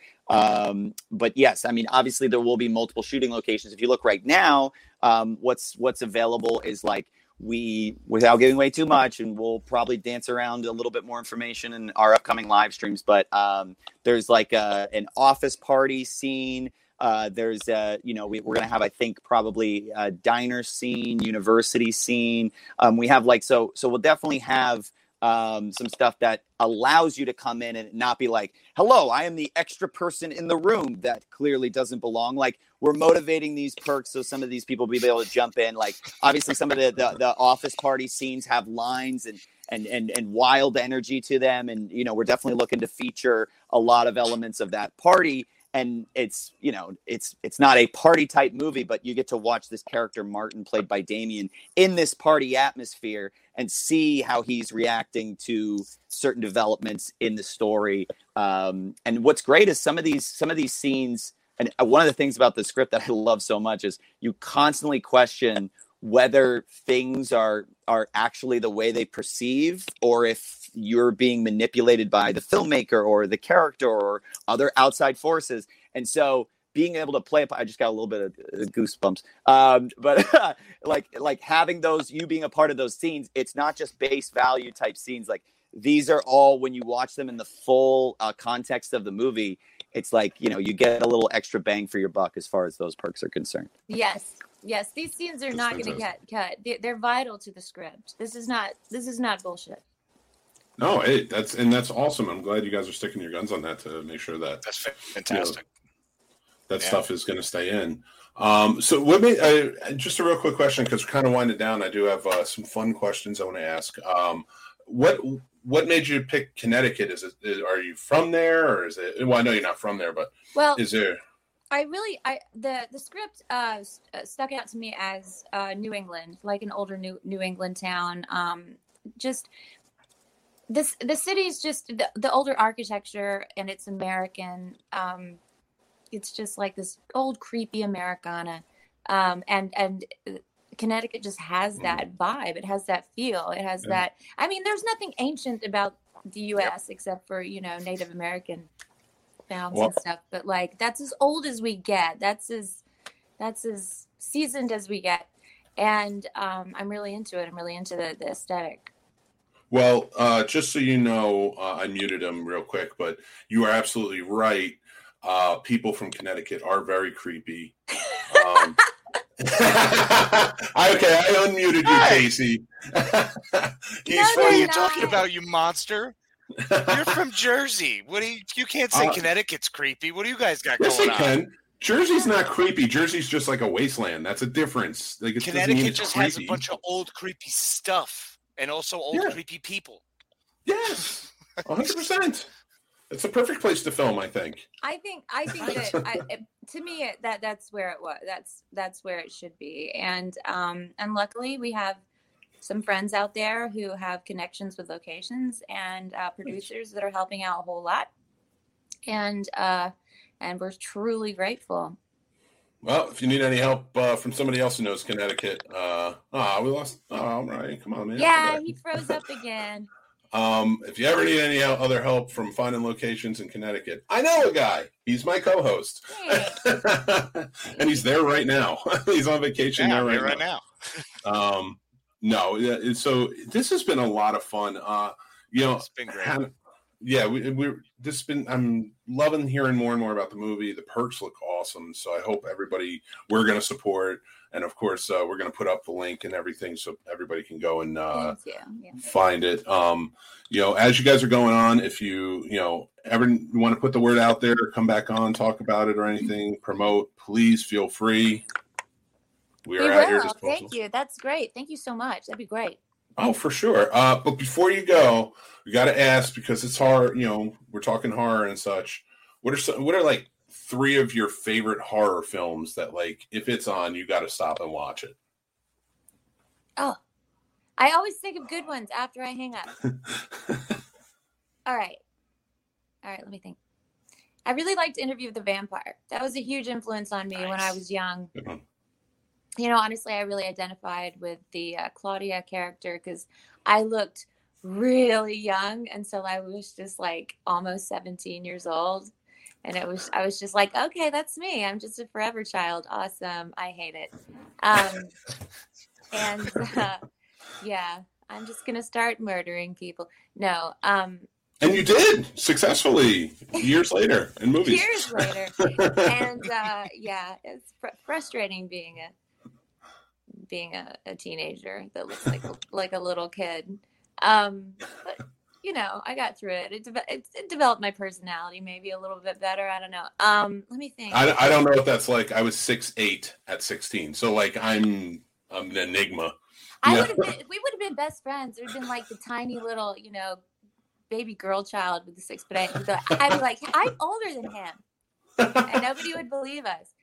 But yes, I mean, obviously there will be multiple shooting locations. If you look right now, what's available is like, without giving away too much, and we'll probably dance around a little bit more information in our upcoming live streams, but there's like an office party scene. There's you know, we're gonna have, I think, probably a diner scene, university scene. We have like so we'll definitely have some stuff that allows you to come in and not be like, hello, I am the extra person in the room that clearly doesn't belong. Like, we're motivating these perks so some of these people will be able to jump in. Like, obviously some of the office party scenes have lines and wild energy to them. And, you know, we're definitely looking to feature a lot of elements of that party. And it's, you know, it's not a party type movie, but you get to watch this character, Martin, played by Damien, in this party atmosphere and see how he's reacting to certain developments in the story. And what's great is some of these scenes. And one of the things about the script that I love so much is you constantly question whether things are actually the way they perceive, or if you're being manipulated by the filmmaker or the character or other outside forces. And so being able to play, I just got a little bit of goosebumps. But like having those, you being a part of those scenes, it's not just base value type scenes. Like, these are all, when you watch them in the full context of the movie, it's like, you know, you get a little extra bang for your buck as far as those perks are concerned. Yes. These scenes are not going to get cut. They're vital to the script. This is not bullshit. No, hey, that's awesome. I'm glad you guys are sticking your guns on that to make sure that that's fantastic. You know, stuff is going to stay in. So what made, just a real quick question, because we're kind of winding down. I do have some fun questions I want to ask. What made you pick Connecticut? Are you from there, or is it? Well, I know you're not from there, but is there? The script stuck out to me as New England, like an older New England town. Just the city's just the older architecture, and it's American. It's just like this old creepy Americana, and Connecticut just has that vibe. It has that feel. It has that. I mean, there's nothing ancient about the U.S. except for, you know, Native American founds and stuff. But like, that's as old as we get. That's as seasoned as we get. And I'm really into it. I'm really into the aesthetic. Well, just so you know, I muted him real quick, but you are absolutely right. People from Connecticut are very creepy. Okay, I unmuted you, Casey. What are you talking about, you monster? You're from Jersey. You can't say Connecticut's creepy. What do you guys got going on? Can. Jersey's not creepy. Jersey's just like a wasteland. That's a difference. Like, Connecticut just has a bunch of old creepy stuff and also old creepy people. Yes, 100%. It's a perfect place to film, I think. I think that to me that's where it was. That's where it should be. And luckily we have some friends out there who have connections with locations and producers that are helping out a whole lot. And we're truly grateful. Well, if you need any help from somebody else who knows Connecticut, we lost. Oh, all right, come on, man. Yeah, he froze up again. If you ever need any other help from finding locations in Connecticut, I know a guy. He's my co-host, and he's there right now. He's on vacation there right now. No, so this has been a lot of fun. It's been great. I'm loving hearing more and more about the movie. The perks look awesome, so I hope we're going to support. And of course, we're going to put up the link and everything so everybody can go and find it. As you guys are going on, if you ever want to put the word out there, come back on, talk about it or anything, promote, please feel free. We are at your disposal. Thank you. That's great. Thank you so much. That'd be great. Oh, for sure. But before you go, we got to ask, because it's hard, we're talking horror and such. What are like 3 of your favorite horror films that, like, if it's on, you got to stop and watch it? Oh, I always think of good ones after I hang up. All right. Let me think. I really liked Interview with the Vampire. That was a huge influence on me when I was young. Honestly, I really identified with the Claudia character because I looked really young. And so I was just like almost 17 years old. And I was just like, okay, that's me. I'm just a forever child. Awesome. I hate it. I'm just going to start murdering people. No. And you did successfully years later in movies. Years later. And it's frustrating being a teenager that looks like a little kid. But I got through it. It developed my personality maybe a little bit better. I don't know. Let me think. I don't know what that's like. I was 6'8" at 16, so like I'm an enigma. We would have been best friends. It would have been like the tiny little, baby girl child with the 6'8". I'd be like, I'm older than him, and nobody would believe us.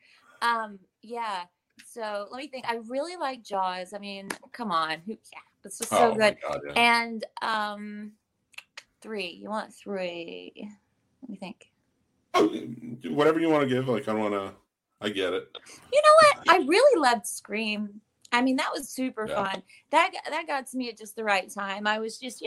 So let me think. I really like Jaws. I mean, come on, it's just so good. God, yeah. And 3. You want 3? Let me think. Oh, whatever you want to give. Like, I get it. You know what? I really loved Scream. I mean, that was super fun. That got to me at just the right time. I was just,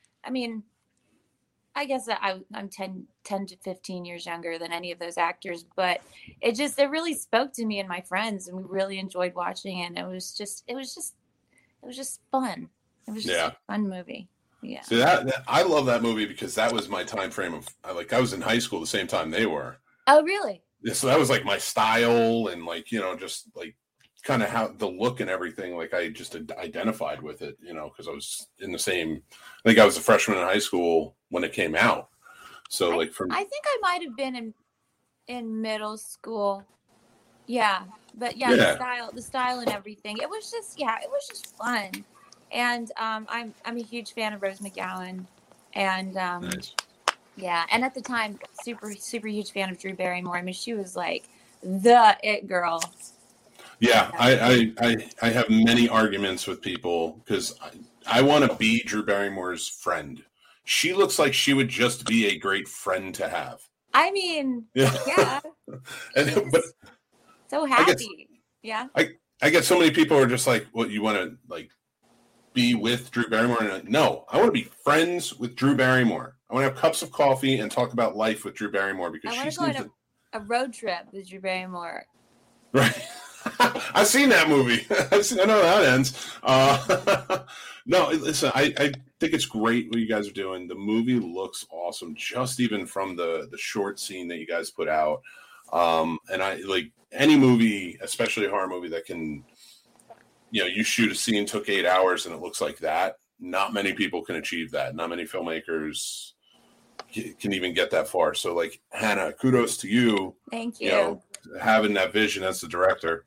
I guess I'm 10 to 15 years younger than any of those actors, but it really spoke to me and my friends, and we really enjoyed watching it. And it was just fun. It was just a fun movie. Yeah. So that I love that movie because that was my time frame of I was in high school the same time they were. Oh, really? Yeah, so that was like my style and just like kind of how the look and everything. Like I just identified with it, because I was in the same. I think I was a freshman in high school when it came out. So I think I might have been in middle school. Yeah, but the style and everything. It was just fun. And I'm a huge fan of Rose McGowan, and nice. And at the time, super super huge fan of Drew Barrymore. I mean, she was like the it girl. Yeah, I have many arguments with people because I want to be Drew Barrymore's friend. She looks like she would just be a great friend to have. I mean, yeah. But so happy. I get so many people who are just like, "What, you want to like be with Drew Barrymore?" And like, no, I want to be friends with Drew Barrymore. I want to have cups of coffee and talk about life with Drew Barrymore because she's on a road trip with Drew Barrymore. Right. I've seen that movie. I know how that ends. No, listen, I think it's great what you guys are doing. The movie looks awesome, just even from the short scene that you guys put out. And I like any movie, especially a horror movie that can, you shoot a scene, took 8 hours, and it looks like that. Not many people can achieve that. Not many filmmakers can even get that far. So, like, Hannah, kudos to you. Thank you. Having that vision as the director.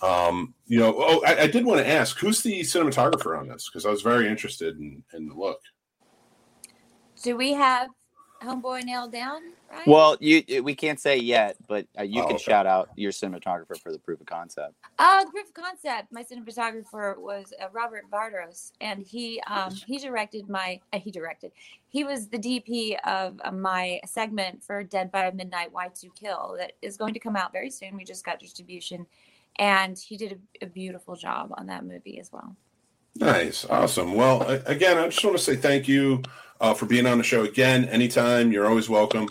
I did want to ask, who's the cinematographer on this? Because I was very interested in the look. Do we have homeboy nailed down, right? Well, we can't say yet, but you can Okay. shout out your cinematographer for the proof of concept. The proof of concept. My cinematographer was Robert Vardos, and he directed He was the DP of my segment for Dead by Midnight, Y2 Kill that is going to come out very soon. We just got distribution, and he did a beautiful job on that movie as well. Nice. Awesome. Well, again, I just want to say thank you for being on the show again. Anytime, you're always welcome.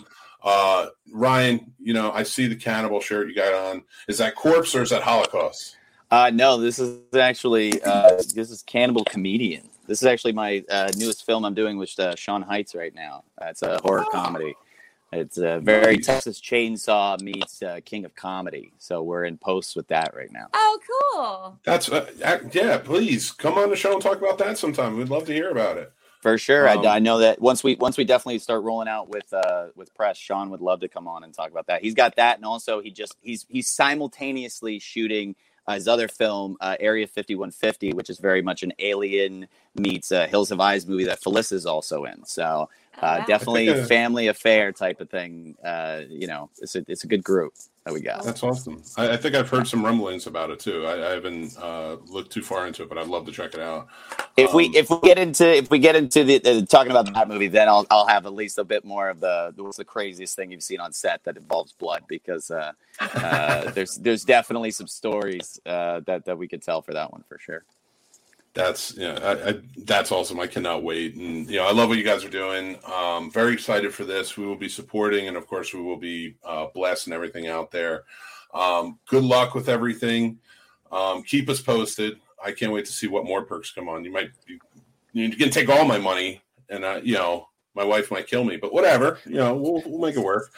Ryan, I see the cannibal shirt you got on. Is that Corpse or is that Holocaust? No, this is actually this is Cannibal Comedian. This is actually my newest film I'm doing with Sean Heights right now. It's a horror comedy. It's a very Texas Chainsaw meets King of Comedy. So we're in post with that right now. Oh, cool. That's yeah. Please come on the show and talk about that sometime. We'd love to hear about it. For sure. I know that once we definitely start rolling out with press, Sean would love to come on and talk about that. He's got that, and also he's simultaneously shooting his other film, Area 5150, which is very much an Alien meets Hills Have Eyes movie that Felissa is also in. So definitely family affair type of thing. It's a good group that we got. That's awesome. I think I've heard some rumblings about it too. I haven't looked too far into it, but I'd love to check it out. If we get into the talking about that movie, then I'll have at least a bit more of what's the craziest thing you've seen on set that involves blood, because there's definitely some stories that we could tell for that one for sure. That's that's awesome. I cannot wait, and I love what you guys are doing. Very excited for this. We will be supporting, and of course, we will be blasting everything out there. Good luck with everything. Keep us posted. I can't wait to see what more perks come on. You can take all my money, and my wife might kill me, but whatever. We'll make it work.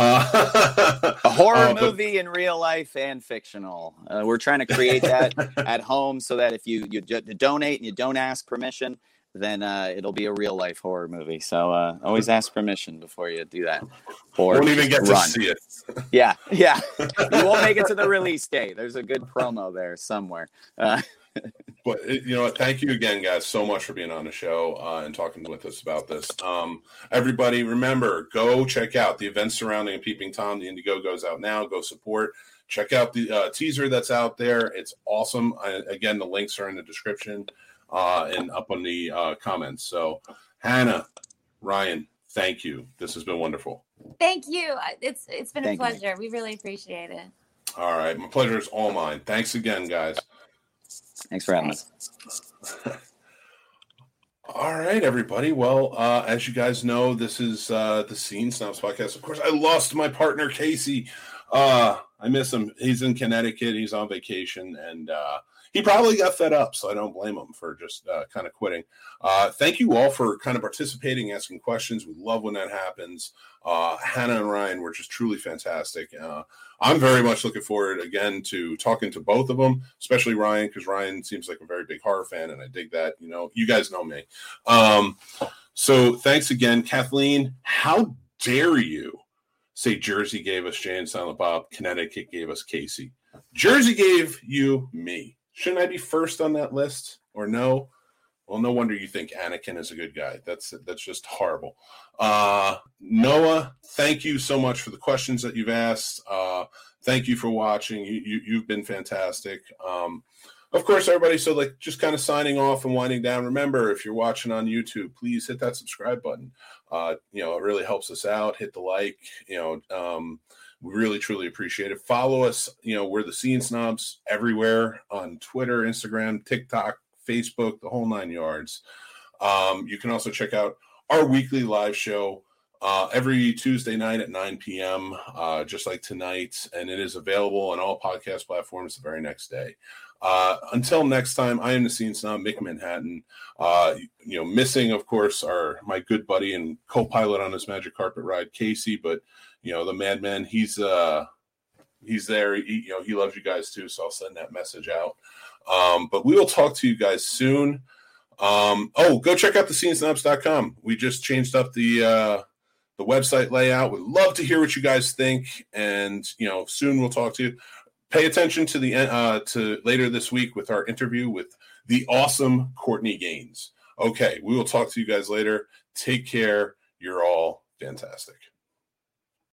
A horror movie in real life and fictional. We're trying to create that at home so that if you donate and you don't ask permission, then it'll be a real life horror movie. So always ask permission before you do that. Or won't even get to see it. Yeah. You won't make it to the release date. There's a good promo there somewhere. But thank you again, guys, so much for being on the show and talking with us about this. Everybody, remember, go check out the events surrounding Peeping Tom. The Indiegogo's out now. Go support. Check out the teaser that's out there. It's awesome. Again, the links are in the description and up on the comments. So, Hannah, Ryan, thank you. This has been wonderful. Thank you. It's been a pleasure. You. We really appreciate it. All right. My pleasure is all mine. Thanks again, guys. Thanks for having us. All right, everybody. Well, as you guys know, this is the Scene Snobs podcast. Of course, I lost my partner, Casey. I miss him. He's in Connecticut. He's on vacation, and he probably got fed up, so I don't blame him for just kind of quitting. Thank you all for kind of participating, asking questions. We love when that happens. Hannah and Ryan were just truly fantastic. I'm very much looking forward, again, to talking to both of them, especially Ryan, because Ryan seems like a very big horror fan, and I dig that. You guys know me. So thanks again. Kathleen, how dare you say Jersey gave us Jay and Silent Bob, Connecticut gave us Casey. Jersey gave you me. Shouldn't I be first on that list, or no? Well, no wonder you think Anakin is a good guy. That's just horrible. Noah, thank you so much for the questions that you've asked. Thank you for watching. You've been fantastic. Of course, everybody, so just kind of signing off and winding down. Remember, if you're watching on YouTube, please hit that subscribe button. It really helps us out. Hit the like. We really, truly appreciate it. Follow us. We're the Scene Snobs everywhere on Twitter, Instagram, TikTok, Facebook, the whole 9 yards. You can also check out our weekly live show every Tuesday night at 9 p.m., just like tonight. And it is available on all podcast platforms the very next day. Until next time, I am the Scene Snob, Mick Manhattan. Missing, of course, are my good buddy and co-pilot on this magic carpet ride, Casey. But, the madman, he's there. He loves you guys too. So I'll send that message out. But we will talk to you guys soon. Go check out thescenesnobs.com. We just changed up the website layout. We'd love to hear what you guys think. And, soon we'll talk to you. Pay attention to to later this week with our interview with the awesome Courtney Gaines. Okay. We will talk to you guys later. Take care. You're all fantastic.